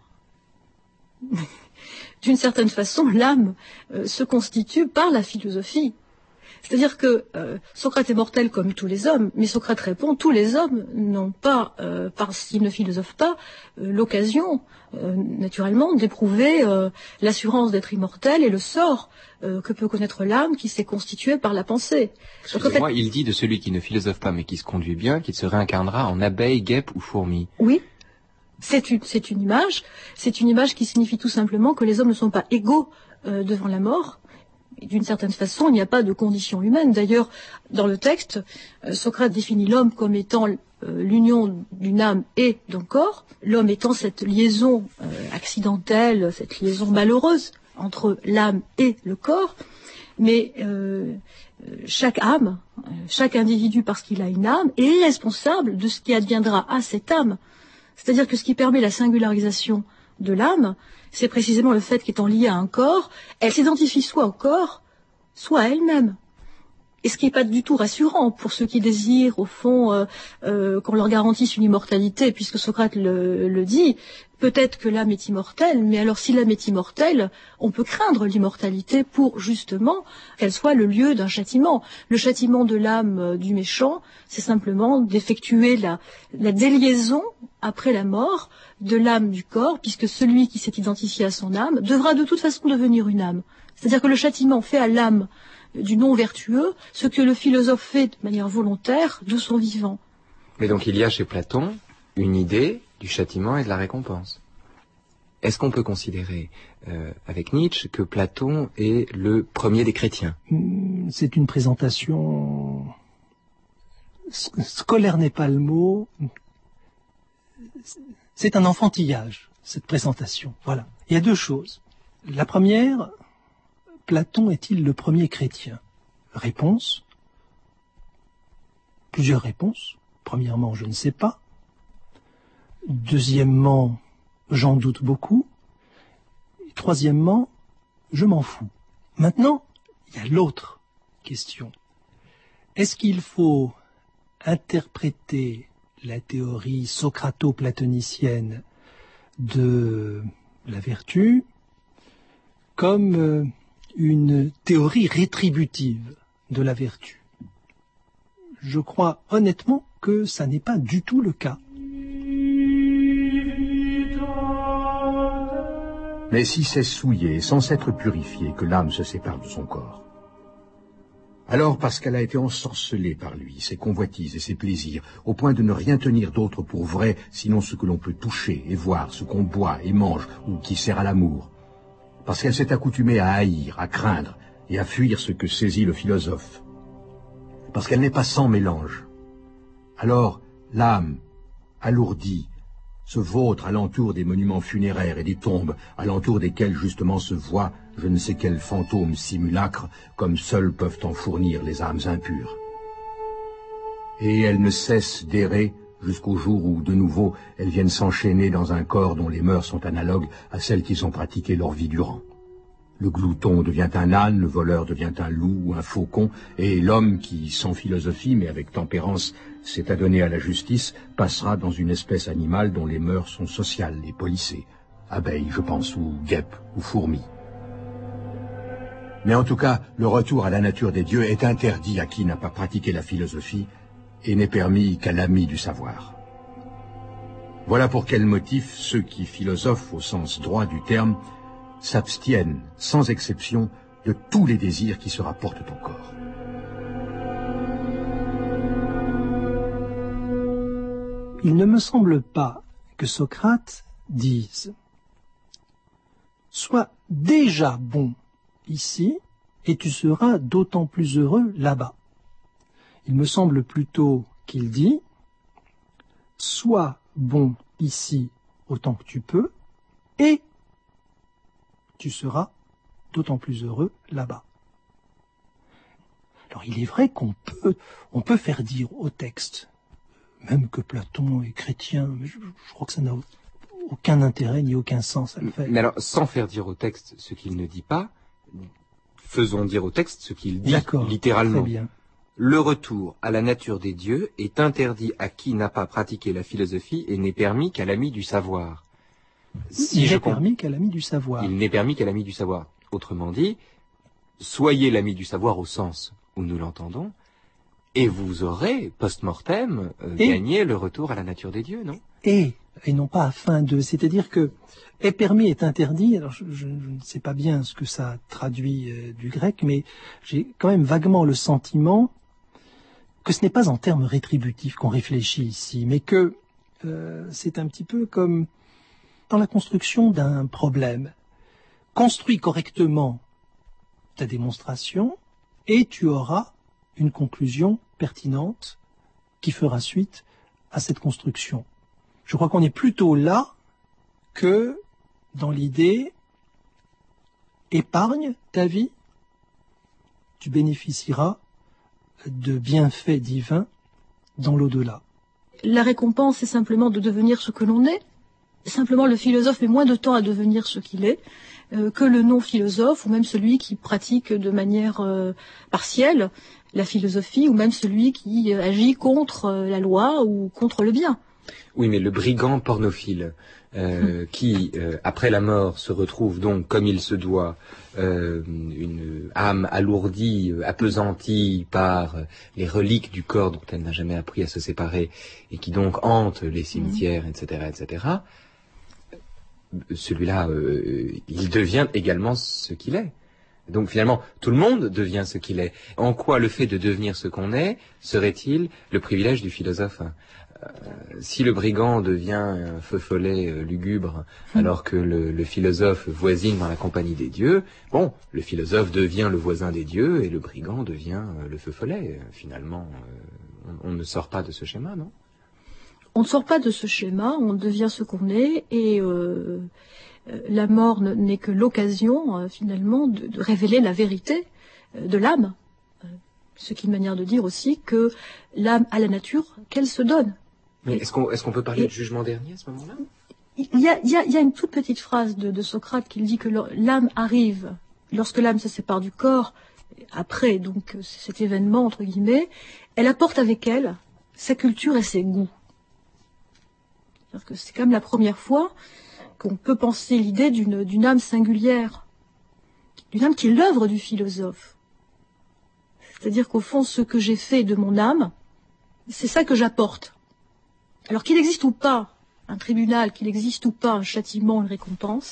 D'une certaine façon, l'âme se constitue par la philosophie. C'est-à-dire que Socrate est mortel comme tous les hommes, mais Socrate répond, tous les hommes n'ont pas, parce qu'ils ne philosophent pas, l'occasion, naturellement, d'éprouver l'assurance d'être immortel et le sort que peut connaître l'âme qui s'est constituée par la pensée.
Excusez-moi, il dit de celui qui ne philosophe pas mais qui se conduit bien, qu'il se réincarnera en abeille, guêpe ou fourmi.
Oui. C'est une image qui signifie tout simplement que les hommes ne sont pas égaux devant la mort. D'une certaine façon, il n'y a pas de condition humaine. D'ailleurs, dans le texte, Socrate définit l'homme comme étant l'union d'une âme et d'un corps, l'homme étant cette liaison accidentelle, cette liaison malheureuse entre l'âme et le corps, mais chaque âme, chaque individu, parce qu'il a une âme, est responsable de ce qui adviendra à cette âme. C'est-à-dire que ce qui permet la singularisation de l'âme, c'est précisément le fait qu'étant liée à un corps, elle s'identifie soit au corps, soit à elle-même. Et ce qui n'est pas du tout rassurant pour ceux qui désirent, au fond, qu'on leur garantisse une immortalité, puisque Socrate le dit, peut-être que l'âme est immortelle, mais alors si l'âme est immortelle, on peut craindre l'immortalité pour, justement, qu'elle soit le lieu d'un châtiment. Le châtiment de l'âme du méchant, c'est simplement d'effectuer la déliaison, après la mort, de l'âme du corps, puisque celui qui s'est identifié à son âme devra de toute façon devenir une âme. C'est-à-dire que le châtiment fait à l'âme du non vertueux ce que le philosophe fait de manière volontaire de son vivant.
Mais donc il y a chez Platon une idée du châtiment et de la récompense. Est-ce qu'on peut considérer avec Nietzsche que Platon est le premier des chrétiens?
C'est une présentation... Scolaire n'est pas le mot. C'est un enfantillage, cette présentation. Voilà. Il y a deux choses. La première, Platon est-il le premier chrétien? Réponse. Plusieurs réponses. Premièrement, je ne sais pas. Deuxièmement, j'en doute beaucoup. Et troisièmement, je m'en fous. Maintenant, il y a l'autre question. Est-ce qu'il faut interpréter la théorie socrato-platonicienne de la vertu comme une théorie rétributive de la vertu? Je crois honnêtement que ça n'est pas du tout le cas.
Mais si c'est souillé, sans s'être purifié, que l'âme se sépare de son corps, alors parce qu'elle a été ensorcelée par lui, ses convoitises et ses plaisirs, au point de ne rien tenir d'autre pour vrai, sinon ce que l'on peut toucher et voir, ce qu'on boit et mange, ou qui sert à l'amour, parce qu'elle s'est accoutumée à haïr, à craindre et à fuir ce que saisit le philosophe, parce qu'elle n'est pas sans mélange, alors l'âme, alourdie, se vautre alentour des monuments funéraires et des tombes, alentour desquelles justement se voient je ne sais quels fantômes simulacres, comme seuls peuvent en fournir les âmes impures. Et elle ne cesse d'errer jusqu'au jour où, de nouveau, elles viennent s'enchaîner dans un corps dont les mœurs sont analogues à celles qu'ils ont pratiquées leur vie durant. Le glouton devient un âne, le voleur devient un loup ou un faucon, et l'homme qui, sans philosophie mais avec tempérance, s'est adonné à la justice, passera dans une espèce animale dont les mœurs sont sociales et policées. Abeille, je pense, ou guêpe, ou fourmi. Mais en tout cas, le retour à la nature des dieux est interdit à qui n'a pas pratiqué la philosophie et n'est permis qu'à l'ami du savoir. Voilà pour quel motif ceux qui philosophent au sens droit du terme s'abstiennent, sans exception, de tous les désirs qui se rapportent au corps.
Il ne me semble pas que Socrate dise sois déjà bon ici et tu seras d'autant plus heureux là-bas. Il me semble plutôt qu'il dit « Sois bon ici autant que tu peux et tu seras d'autant plus heureux là-bas. » Alors il est vrai qu'on peut faire dire au texte, même que Platon est chrétien, mais je crois que ça n'a aucun intérêt ni aucun sens à le faire.
Mais alors, sans faire dire au texte ce qu'il ne dit pas, faisons dire au texte ce qu'il dit littéralement.
Très bien.
Le retour à la nature des dieux est interdit à qui n'a pas pratiqué la philosophie et n'est permis qu'à l'ami du savoir.
Il n'est permis qu'à l'ami du savoir.
Il n'est permis qu'à l'ami du savoir. Autrement dit, soyez l'ami du savoir au sens où nous l'entendons, et vous aurez, post-mortem, gagné le retour à la nature des dieux, non ?
Et non pas afin de... C'est-à-dire que est permis, est interdit. Alors je ne sais pas bien ce que ça traduit du grec, mais j'ai quand même vaguement le sentiment que ce n'est pas en termes rétributifs qu'on réfléchit ici, mais que c'est un petit peu comme dans la construction d'un problème. Construis correctement ta démonstration et tu auras une conclusion pertinente qui fera suite à cette construction. Je crois qu'on est plutôt là que dans l'idée épargne ta vie, tu bénéficieras de bienfaits divins dans l'au-delà.
La récompense, c'est simplement de devenir ce que l'on est. Simplement, le philosophe met moins de temps à devenir ce qu'il est que le non-philosophe, ou même celui qui pratique de manière partielle la philosophie, ou même celui qui agit contre la loi ou contre le bien.
Oui, mais le brigand pornophile qui, après la mort, se retrouve donc, comme il se doit, une âme alourdie, appesantie par les reliques du corps dont elle n'a jamais appris à se séparer, et qui donc hante les cimetières, etc., celui-là, il devient également ce qu'il est. Donc finalement, tout le monde devient ce qu'il est. En quoi le fait de devenir ce qu'on est serait-il le privilège du philosophe ? Si le brigand devient un feu follet lugubre, alors que le philosophe voisine dans la compagnie des dieux, bon, le philosophe devient le voisin des dieux et le brigand devient le feu follet. Finalement, on ne sort pas de ce schéma, non ?
On ne sort pas de ce schéma, on devient ce qu'on est, et la mort n'est que l'occasion, finalement, de révéler la vérité de l'âme. Ce qui est une manière de dire aussi que l'âme a la nature qu'elle se donne.
Mais est-ce qu'on peut parler de jugement dernier à ce moment-là ?
Il y a une toute petite phrase de Socrate qui dit que l'âme arrive, lorsque l'âme se sépare du corps, après donc cet événement, entre guillemets, elle apporte avec elle sa culture et ses goûts. C'est-à-dire que c'est quand même la première fois qu'on peut penser l'idée d'une âme singulière, d'une âme qui est l'œuvre du philosophe. C'est-à-dire qu'au fond, ce que j'ai fait de mon âme, c'est ça que j'apporte. Alors qu'il existe ou pas un tribunal, qu'il existe ou pas un châtiment, une récompense,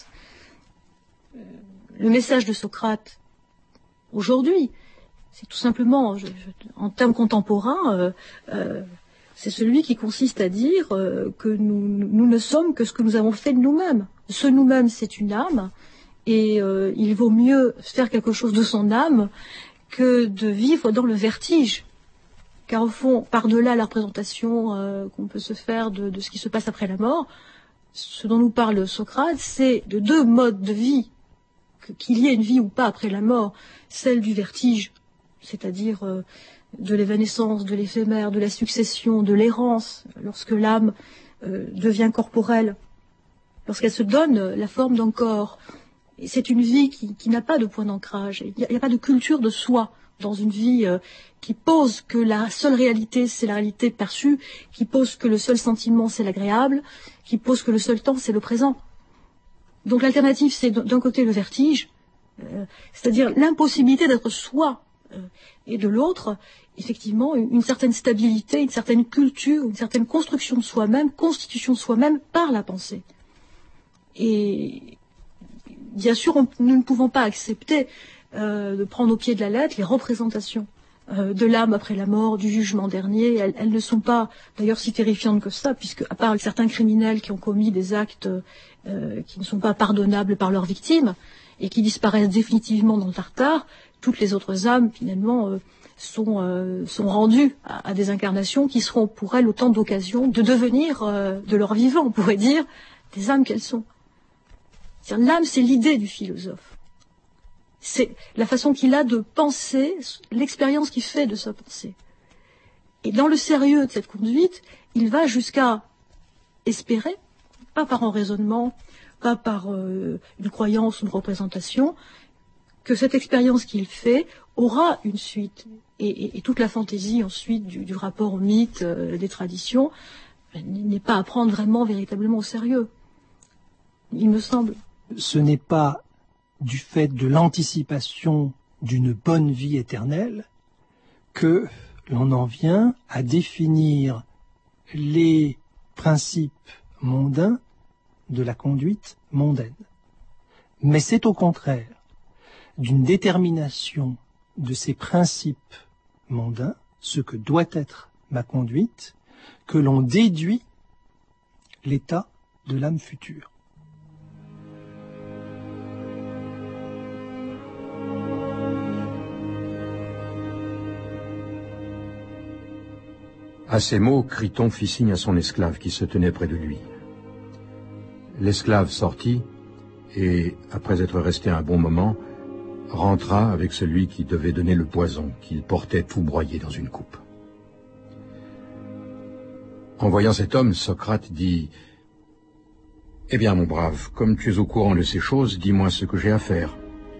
le message de Socrate, aujourd'hui, c'est tout simplement, en termes contemporains, c'est celui qui consiste à dire que nous ne sommes que ce que nous avons fait de nous-mêmes. Ce nous-mêmes, c'est une âme, et il vaut mieux faire quelque chose de son âme que de vivre dans le vertige. Car au fond, par-delà la représentation qu'on peut se faire de ce qui se passe après la mort, ce dont nous parle Socrate, c'est de deux modes de vie, qu'il y ait une vie ou pas après la mort, celle du vertige, c'est-à-dire de l'évanescence, de l'éphémère, de la succession, de l'errance, lorsque l'âme devient corporelle, lorsqu'elle se donne la forme d'un corps. Et c'est une vie qui n'a pas de point d'ancrage, il n'y a pas de culture de soi dans une vie qui pose que la seule réalité, c'est la réalité perçue, qui pose que le seul sentiment, c'est l'agréable, qui pose que le seul temps, c'est le présent. Donc l'alternative, c'est d'un côté le vertige, c'est-à-dire l'impossibilité d'être soi, et de l'autre, effectivement, une certaine stabilité, une certaine culture, une certaine construction de soi-même, constitution de soi-même par la pensée. Et bien sûr, nous ne pouvons pas accepter de prendre au pied de la lettre les représentations de l'âme après la mort, du jugement dernier. Elles ne sont pas d'ailleurs si terrifiantes que ça, puisque à part certains criminels qui ont commis des actes qui ne sont pas pardonnables par leurs victimes et qui disparaissent définitivement dans le Tartare, toutes les autres âmes finalement sont rendues à des incarnations qui seront pour elles autant d'occasions de devenir de leur vivant, on pourrait dire, des âmes qu'elles sont. L'âme, c'est l'idée du philosophe. C'est la façon qu'il a de penser, l'expérience qu'il fait de sa pensée. Et dans le sérieux de cette conduite, il va jusqu'à espérer, pas par un raisonnement, pas par une croyance ou une représentation, que cette expérience qu'il fait aura une suite. Et toute la fantaisie ensuite du rapport au mythe, des traditions, n'est pas à prendre vraiment, véritablement au sérieux, il me semble.
Ce n'est pas du fait de l'anticipation d'une bonne vie éternelle que l'on en vient à définir les principes mondains de la conduite mondaine. Mais c'est au contraire d'une détermination de ces principes mondains, ce que doit être ma conduite, que l'on déduit l'état de l'âme future.
À ces mots, Criton fit signe à son esclave qui se tenait près de lui. L'esclave sortit et, après être resté un bon moment, rentra avec celui qui devait donner le poison qu'il portait tout broyé dans une coupe. En voyant cet homme, Socrate dit « Eh bien, mon brave, comme tu es au courant de ces choses, dis-moi ce que j'ai à faire. »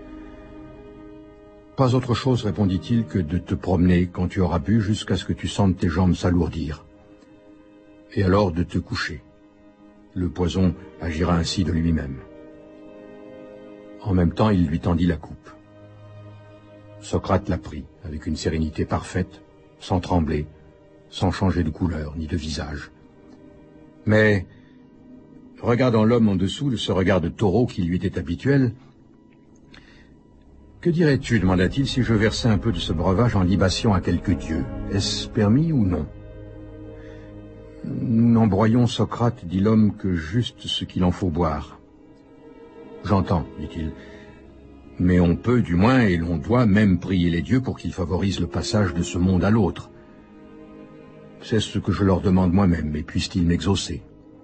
« Pas autre chose, répondit-il, que de te promener quand tu auras bu jusqu'à ce que tu sentes tes jambes s'alourdir. Et alors de te coucher. Le poison agira ainsi de lui-même. » En même temps, il lui tendit la coupe. Socrate la prit avec une sérénité parfaite, sans trembler, sans changer de couleur ni de visage. Mais, regardant l'homme en dessous de ce regard de taureau qui lui était habituel, « Que dirais-tu, demanda-t-il, si je versais un peu de ce breuvage en libation à quelque dieu? Est-ce permis ou non ?»« Nous n'embroyons, Socrate, dit l'homme, que juste ce qu'il en faut boire. »« J'entends, dit-il, mais on peut du moins et l'on doit même prier les dieux pour qu'ils favorisent le passage de ce monde à l'autre. C'est ce que je leur demande moi-même, et puissent-ils m'exaucer. »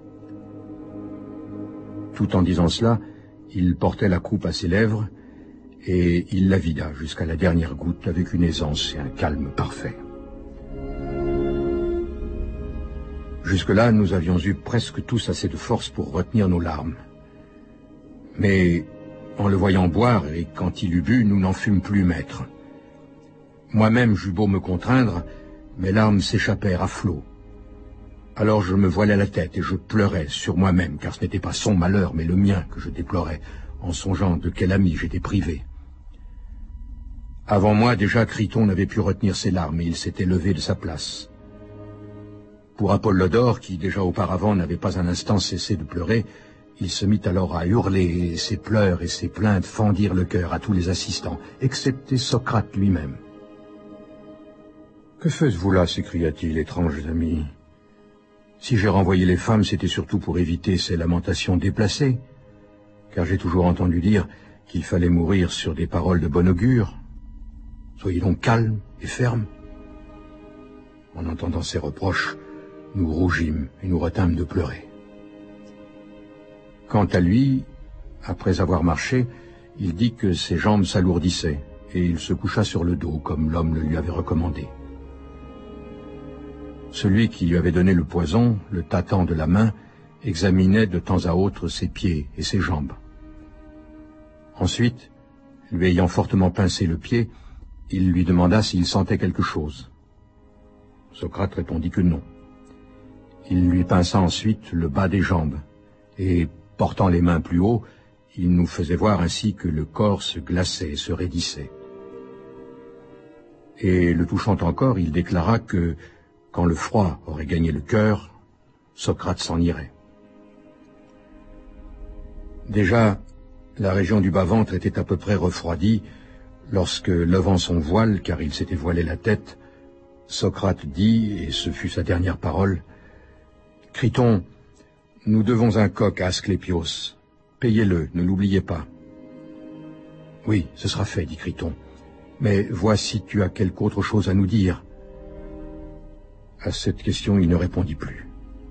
Tout en disant cela, il portait la coupe à ses lèvres, et il la vida jusqu'à la dernière goutte avec une aisance et un calme parfait. Jusque-là, nous avions eu presque tous assez de force pour retenir nos larmes. Mais, en le voyant boire, et quand il eut bu, nous n'en fûmes plus maîtres. Moi-même, j'eus beau me contraindre, mes larmes s'échappèrent à flots. Alors je me voilai la tête et je pleurais sur moi-même, car ce n'était pas son malheur, mais le mien que je déplorais, en songeant de quel ami j'étais privé. Avant moi, déjà, Criton n'avait pu retenir ses larmes et il s'était levé de sa place. Pour Apollodore, qui déjà auparavant n'avait pas un instant cessé de pleurer, il se mit alors à hurler et ses pleurs et ses plaintes fendirent le cœur à tous les assistants, excepté Socrate lui-même. « Que faites-vous là » s'écria-t-il, étranges amis. « Si j'ai renvoyé les femmes, c'était surtout pour éviter ces lamentations déplacées, car j'ai toujours entendu dire qu'il fallait mourir sur des paroles de bon augure. Soyez donc calmes et fermes. » En entendant ces reproches, nous rougîmes et nous retînmes de pleurer. Quant à lui, après avoir marché, il dit que ses jambes s'alourdissaient, et il se coucha sur le dos, comme l'homme le lui avait recommandé. Celui qui lui avait donné le poison, le tâtant de la main, examinait de temps à autre ses pieds et ses jambes. Ensuite, lui ayant fortement pincé le pied, il lui demanda s'il sentait quelque chose. Socrate répondit que non. Il lui pinça ensuite le bas des jambes, et, portant les mains plus haut, il nous faisait voir ainsi que le corps se glaçait et se raidissait. Et, le touchant encore, il déclara que, quand le froid aurait gagné le cœur, Socrate s'en irait. Déjà, la région du bas-ventre était à peu près refroidie Lorsque, levant son voile, car il s'était voilé la tête, Socrate dit, et ce fut sa dernière parole, « Criton, nous devons un coq à Asclépios. Payez-le, ne l'oubliez pas. » « Oui, ce sera fait, dit Criton. Mais vois si tu as quelque autre chose à nous dire. » À cette question, il ne répondit plus.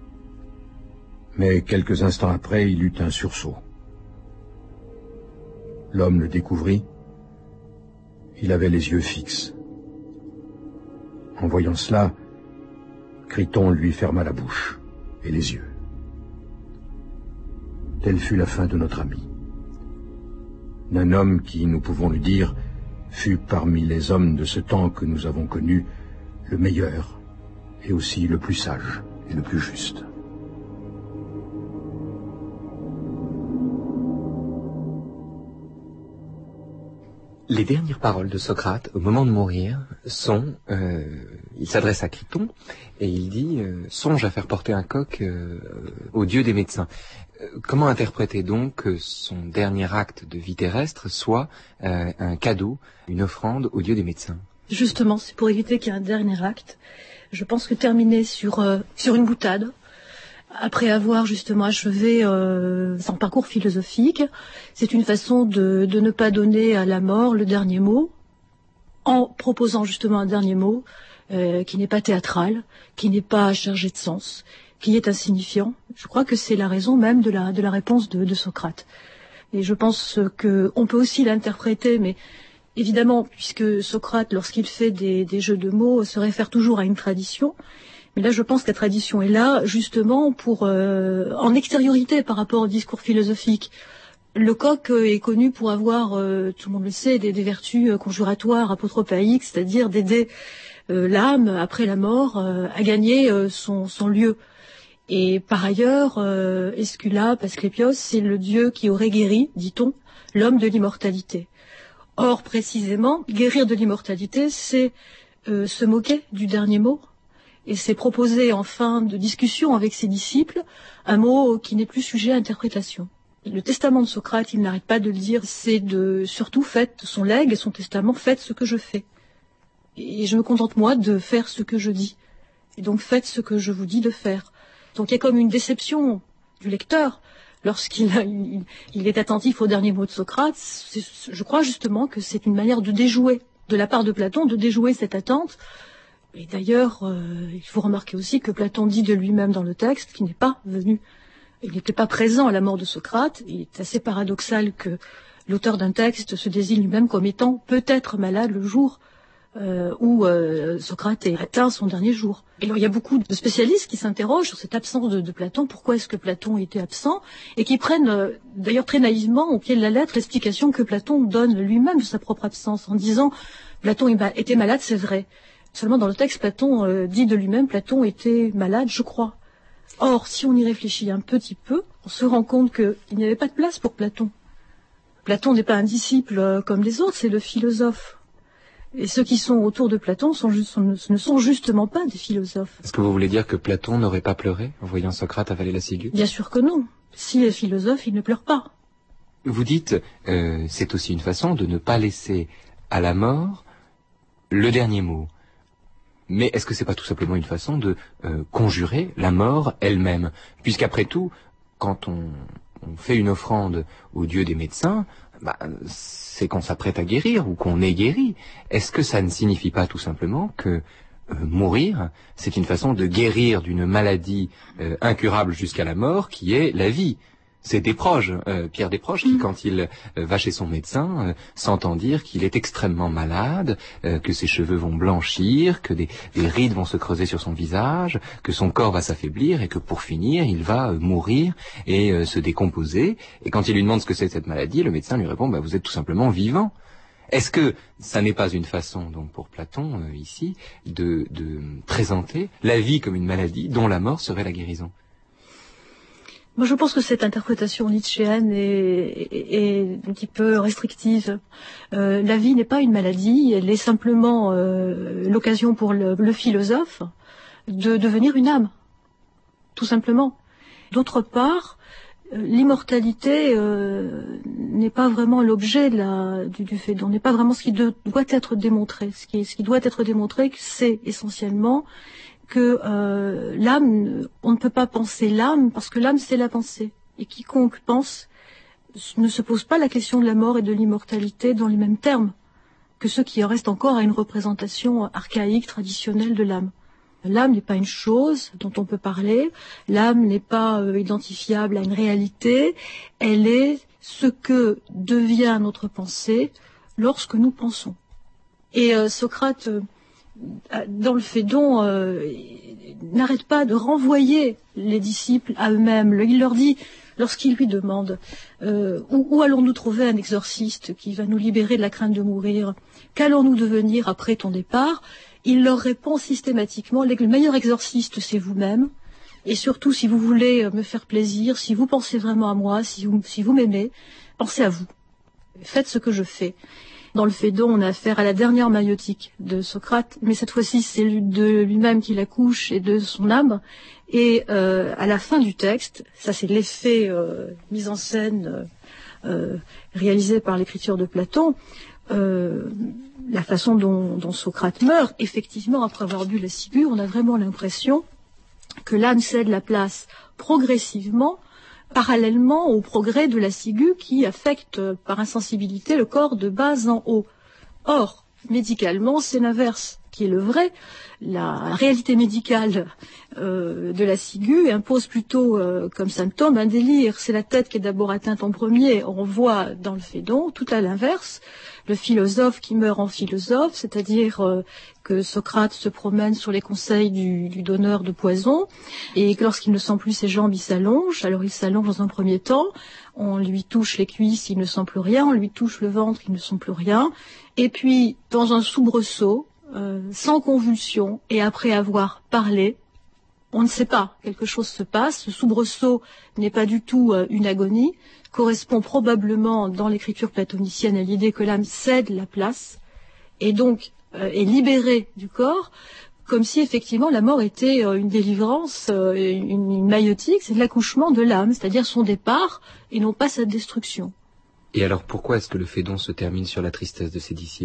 Mais quelques instants après, il eut un sursaut. L'homme le découvrit. Il avait les yeux fixes. En voyant cela, Criton lui ferma la bouche et les yeux. Telle fut la fin de notre ami. D'un homme qui, nous pouvons le dire, fut parmi les hommes de ce temps que nous avons connu le meilleur et aussi le plus sage et le plus juste.
Les dernières paroles de Socrate, au moment de mourir, sont... il s'adresse à Criton et il dit « Songe à faire porter un coq au dieu des médecins ». Comment interpréter donc que son dernier acte de vie terrestre soit un cadeau, une offrande au dieu des médecins?
Justement, c'est pour éviter qu'il y ait un dernier acte. Je pense que terminer sur une boutade, après avoir justement achevé son parcours philosophique, c'est une façon de ne pas donner à la mort le dernier mot, en proposant justement un dernier mot qui n'est pas théâtral, qui n'est pas chargé de sens, qui est insignifiant. Je crois que c'est la raison même de la réponse de Socrate. Et je pense qu'on peut aussi l'interpréter, mais évidemment, puisque Socrate, lorsqu'il fait des jeux de mots, se réfère toujours à une tradition. Mais là, je pense que la tradition est là, justement, pour en extériorité par rapport au discours philosophique. Le coq est connu pour avoir, tout le monde le sait, des vertus conjuratoires, apotropaïques, c'est-à-dire d'aider l'âme, après la mort, à gagner son lieu. Et par ailleurs, Esculape, Asclépios, c'est le dieu qui aurait guéri, dit-on, l'homme de l'immortalité. Or, précisément, guérir de l'immortalité, c'est se moquer du dernier mot, et c'est proposer en fin de discussion avec ses disciples un mot qui n'est plus sujet à interprétation. Le testament de Socrate, il n'arrête pas de le dire, c'est de surtout faites son legs et son testament, faites ce que je fais. Et je me contente moi de faire ce que je dis. Et donc faites ce que je vous dis de faire. Donc il y a comme une déception du lecteur lorsqu'il il est attentif aux derniers mots de Socrate. Je crois justement que c'est une manière de déjouer, de la part de Platon, de déjouer cette attente. Et d'ailleurs, il faut remarquer aussi que Platon dit de lui-même dans le texte qu'il n'est pas venu, il n'était pas présent à la mort de Socrate. Il est assez paradoxal que l'auteur d'un texte se désigne lui-même comme étant peut-être malade le jour où Socrate est atteint son dernier jour. Et alors il y a beaucoup de spécialistes qui s'interrogent sur cette absence de Platon, pourquoi est-ce que Platon était absent, et qui prennent d'ailleurs très naïvement au pied de la lettre l'explication que Platon donne lui-même de sa propre absence, en disant Platon était malade, c'est vrai. Seulement dans le texte, Platon dit de lui-même Platon était malade, je crois. Or, si on y réfléchit un petit peu, on se rend compte qu'il n'y avait pas de place pour Platon. Platon n'est pas un disciple comme les autres, c'est le philosophe. Et ceux qui sont autour de Platon ne sont justement pas des philosophes.
Est-ce que vous voulez dire que Platon n'aurait pas pleuré en voyant Socrate avaler la ciguë?
Bien sûr que non. S'il est philosophe, il ne pleure pas.
Vous dites, c'est aussi une façon de ne pas laisser à la mort le dernier mot. Mais est-ce que c'est pas tout simplement une façon de conjurer la mort elle-même? Puisqu'après tout, quand on fait une offrande au dieu des médecins, c'est qu'on s'apprête à guérir ou qu'on est guéri. Est-ce que ça ne signifie pas tout simplement que mourir, c'est une façon de guérir d'une maladie incurable jusqu'à la mort qui est la vie? C'est Desproges, Pierre Desproges, qui quand il va chez son médecin, s'entend dire qu'il est extrêmement malade, que ses cheveux vont blanchir, que des rides vont se creuser sur son visage, que son corps va s'affaiblir et que pour finir, il va mourir et se décomposer. Et quand il lui demande ce que c'est cette maladie, le médecin lui répond vous êtes tout simplement vivant. Est-ce que ça n'est pas une façon, donc pour Platon ici, de présenter la vie comme une maladie dont la mort serait la guérison?
Moi, je pense que cette interprétation nietzschéenne est un petit peu restrictive. La vie n'est pas une maladie, elle est simplement l'occasion pour le philosophe de devenir une âme, tout simplement. D'autre part, l'immortalité n'est pas vraiment l'objet du Phédon, n'est pas vraiment ce qui doit être démontré. Ce qui doit être démontré, c'est essentiellement que l'âme, on ne peut pas penser l'âme parce que l'âme c'est la pensée. Et quiconque pense ne se pose pas la question de la mort et de l'immortalité dans les mêmes termes que ceux qui restent encore à une représentation archaïque, traditionnelle de l'âme. L'âme n'est pas une chose dont on peut parler, l'âme n'est pas identifiable à une réalité, elle est ce que devient notre pensée lorsque nous pensons. Et Socrate, dans le Phédon, n'arrête pas de renvoyer les disciples à eux-mêmes. Il leur dit, lorsqu'il lui demande où allons-nous trouver un exorciste qui va nous libérer de la crainte de mourir, qu'allons-nous devenir après ton départ, il leur répond systématiquement, le meilleur exorciste c'est vous-même, et surtout si vous voulez me faire plaisir, si vous pensez vraiment à moi, si vous m'aimez, pensez à vous, faites ce que je fais. Dans le Phédon, on a affaire à la dernière maïotique de Socrate, mais cette fois-ci, c'est de lui-même qui l'accouche et de son âme. Et à la fin du texte, ça c'est l'effet mise en scène réalisé par l'écriture de Platon, la façon dont Socrate meurt, effectivement, après avoir bu la ciguë, on a vraiment l'impression que l'âme cède la place progressivement, parallèlement au progrès de la ciguë qui affecte par insensibilité le corps de bas en haut. Or, médicalement, c'est l'inverse qui est le vrai. La réalité médicale de la ciguë impose plutôt comme symptôme un délire. C'est la tête qui est d'abord atteinte en premier. On voit dans le Phédon tout à l'inverse. Le philosophe qui meurt en philosophe, c'est-à-dire que Socrate se promène sur les conseils du donneur de poison et que lorsqu'il ne sent plus ses jambes, il s'allonge. Alors il s'allonge dans un premier temps, on lui touche les cuisses, il ne sent plus rien, on lui touche le ventre, il ne sent plus rien. Et puis, dans un soubresaut, sans convulsion, et après avoir parlé, on ne sait pas, quelque chose se passe, ce soubresaut n'est pas du tout une agonie, correspond probablement dans l'écriture platonicienne à l'idée que l'âme cède la place, et donc est libérée du corps, comme si effectivement la mort était une délivrance, une maïotique, c'est l'accouchement de l'âme, c'est-à-dire son départ, et non pas sa destruction.
Et alors pourquoi est-ce que le Phédon se termine sur la tristesse de ses disciples ?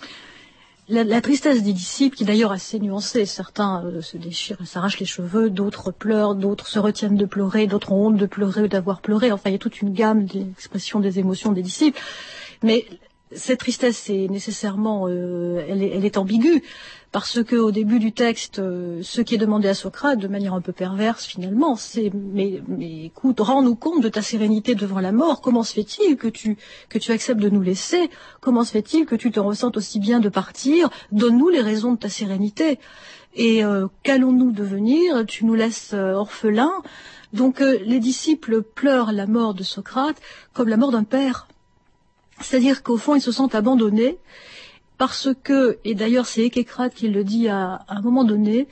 La tristesse des disciples, qui est d'ailleurs assez nuancée, certains se déchirent, s'arrachent les cheveux, d'autres pleurent, d'autres se retiennent de pleurer, d'autres ont honte de pleurer ou d'avoir pleuré. Enfin, il y a toute une gamme d'expressions des émotions des disciples. Mais cette tristesse est nécessairement, elle est ambiguë, parce que au début du texte, ce qui est demandé à Socrate, de manière un peu perverse finalement, c'est mais écoute, rends-nous compte de ta sérénité devant la mort. Comment se fait-il que tu acceptes de nous laisser? Comment se fait-il que tu te ressentes aussi bien de partir? Donne-nous les raisons de ta sérénité. Et qu'allons-nous devenir? Tu nous laisses orphelins. Donc les disciples pleurent la mort de Socrate comme la mort d'un père. C'est-à-dire qu'au fond, ils se sentent abandonnés parce que, et d'ailleurs c'est Ékécrate qui le dit à un moment donné,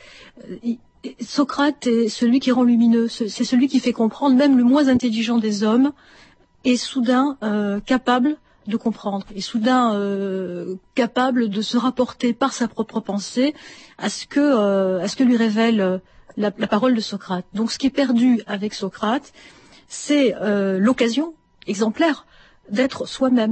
Socrate est celui qui rend lumineux, c'est celui qui fait comprendre, même le moins intelligent des hommes est soudain capable de comprendre, est soudain capable de se rapporter par sa propre pensée à ce que lui révèle la parole de Socrate. Donc ce qui est perdu avec Socrate, c'est l'occasion exemplaire d'être soi-même.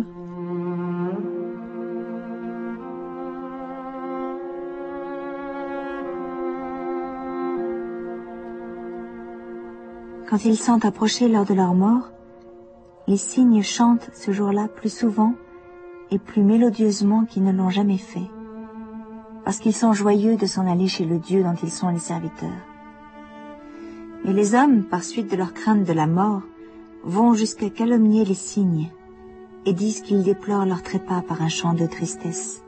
Quand ils sentent approcher l'heure de leur mort, les cygnes chantent ce jour-là plus souvent et plus mélodieusement qu'ils ne l'ont jamais fait, parce qu'ils sont joyeux de s'en aller chez le Dieu dont ils sont les serviteurs. Mais les hommes, par suite de leur crainte de la mort, vont jusqu'à calomnier les cygnes et disent qu'ils déplorent leur trépas par un chant de tristesse.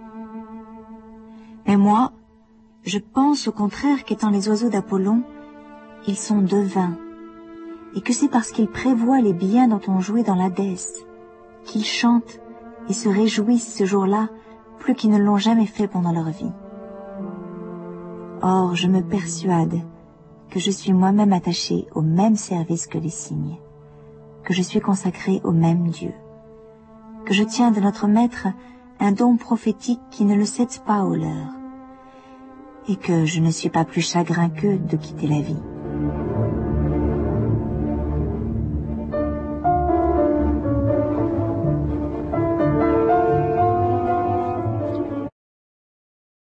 Mais moi, je pense au contraire qu'étant les oiseaux d'Apollon, ils sont devins, et que c'est parce qu'ils prévoient les biens dont on jouit dans l'Hadès, qu'ils chantent et se réjouissent ce jour-là plus qu'ils ne l'ont jamais fait pendant leur vie. Or, je me persuade que je suis moi-même attaché au même service que les cygnes, que je suis consacré au même Dieu, que je tiens de notre Maître un don prophétique qui ne le cède pas au leur, et que je ne suis pas plus chagrin qu'eux de quitter la vie.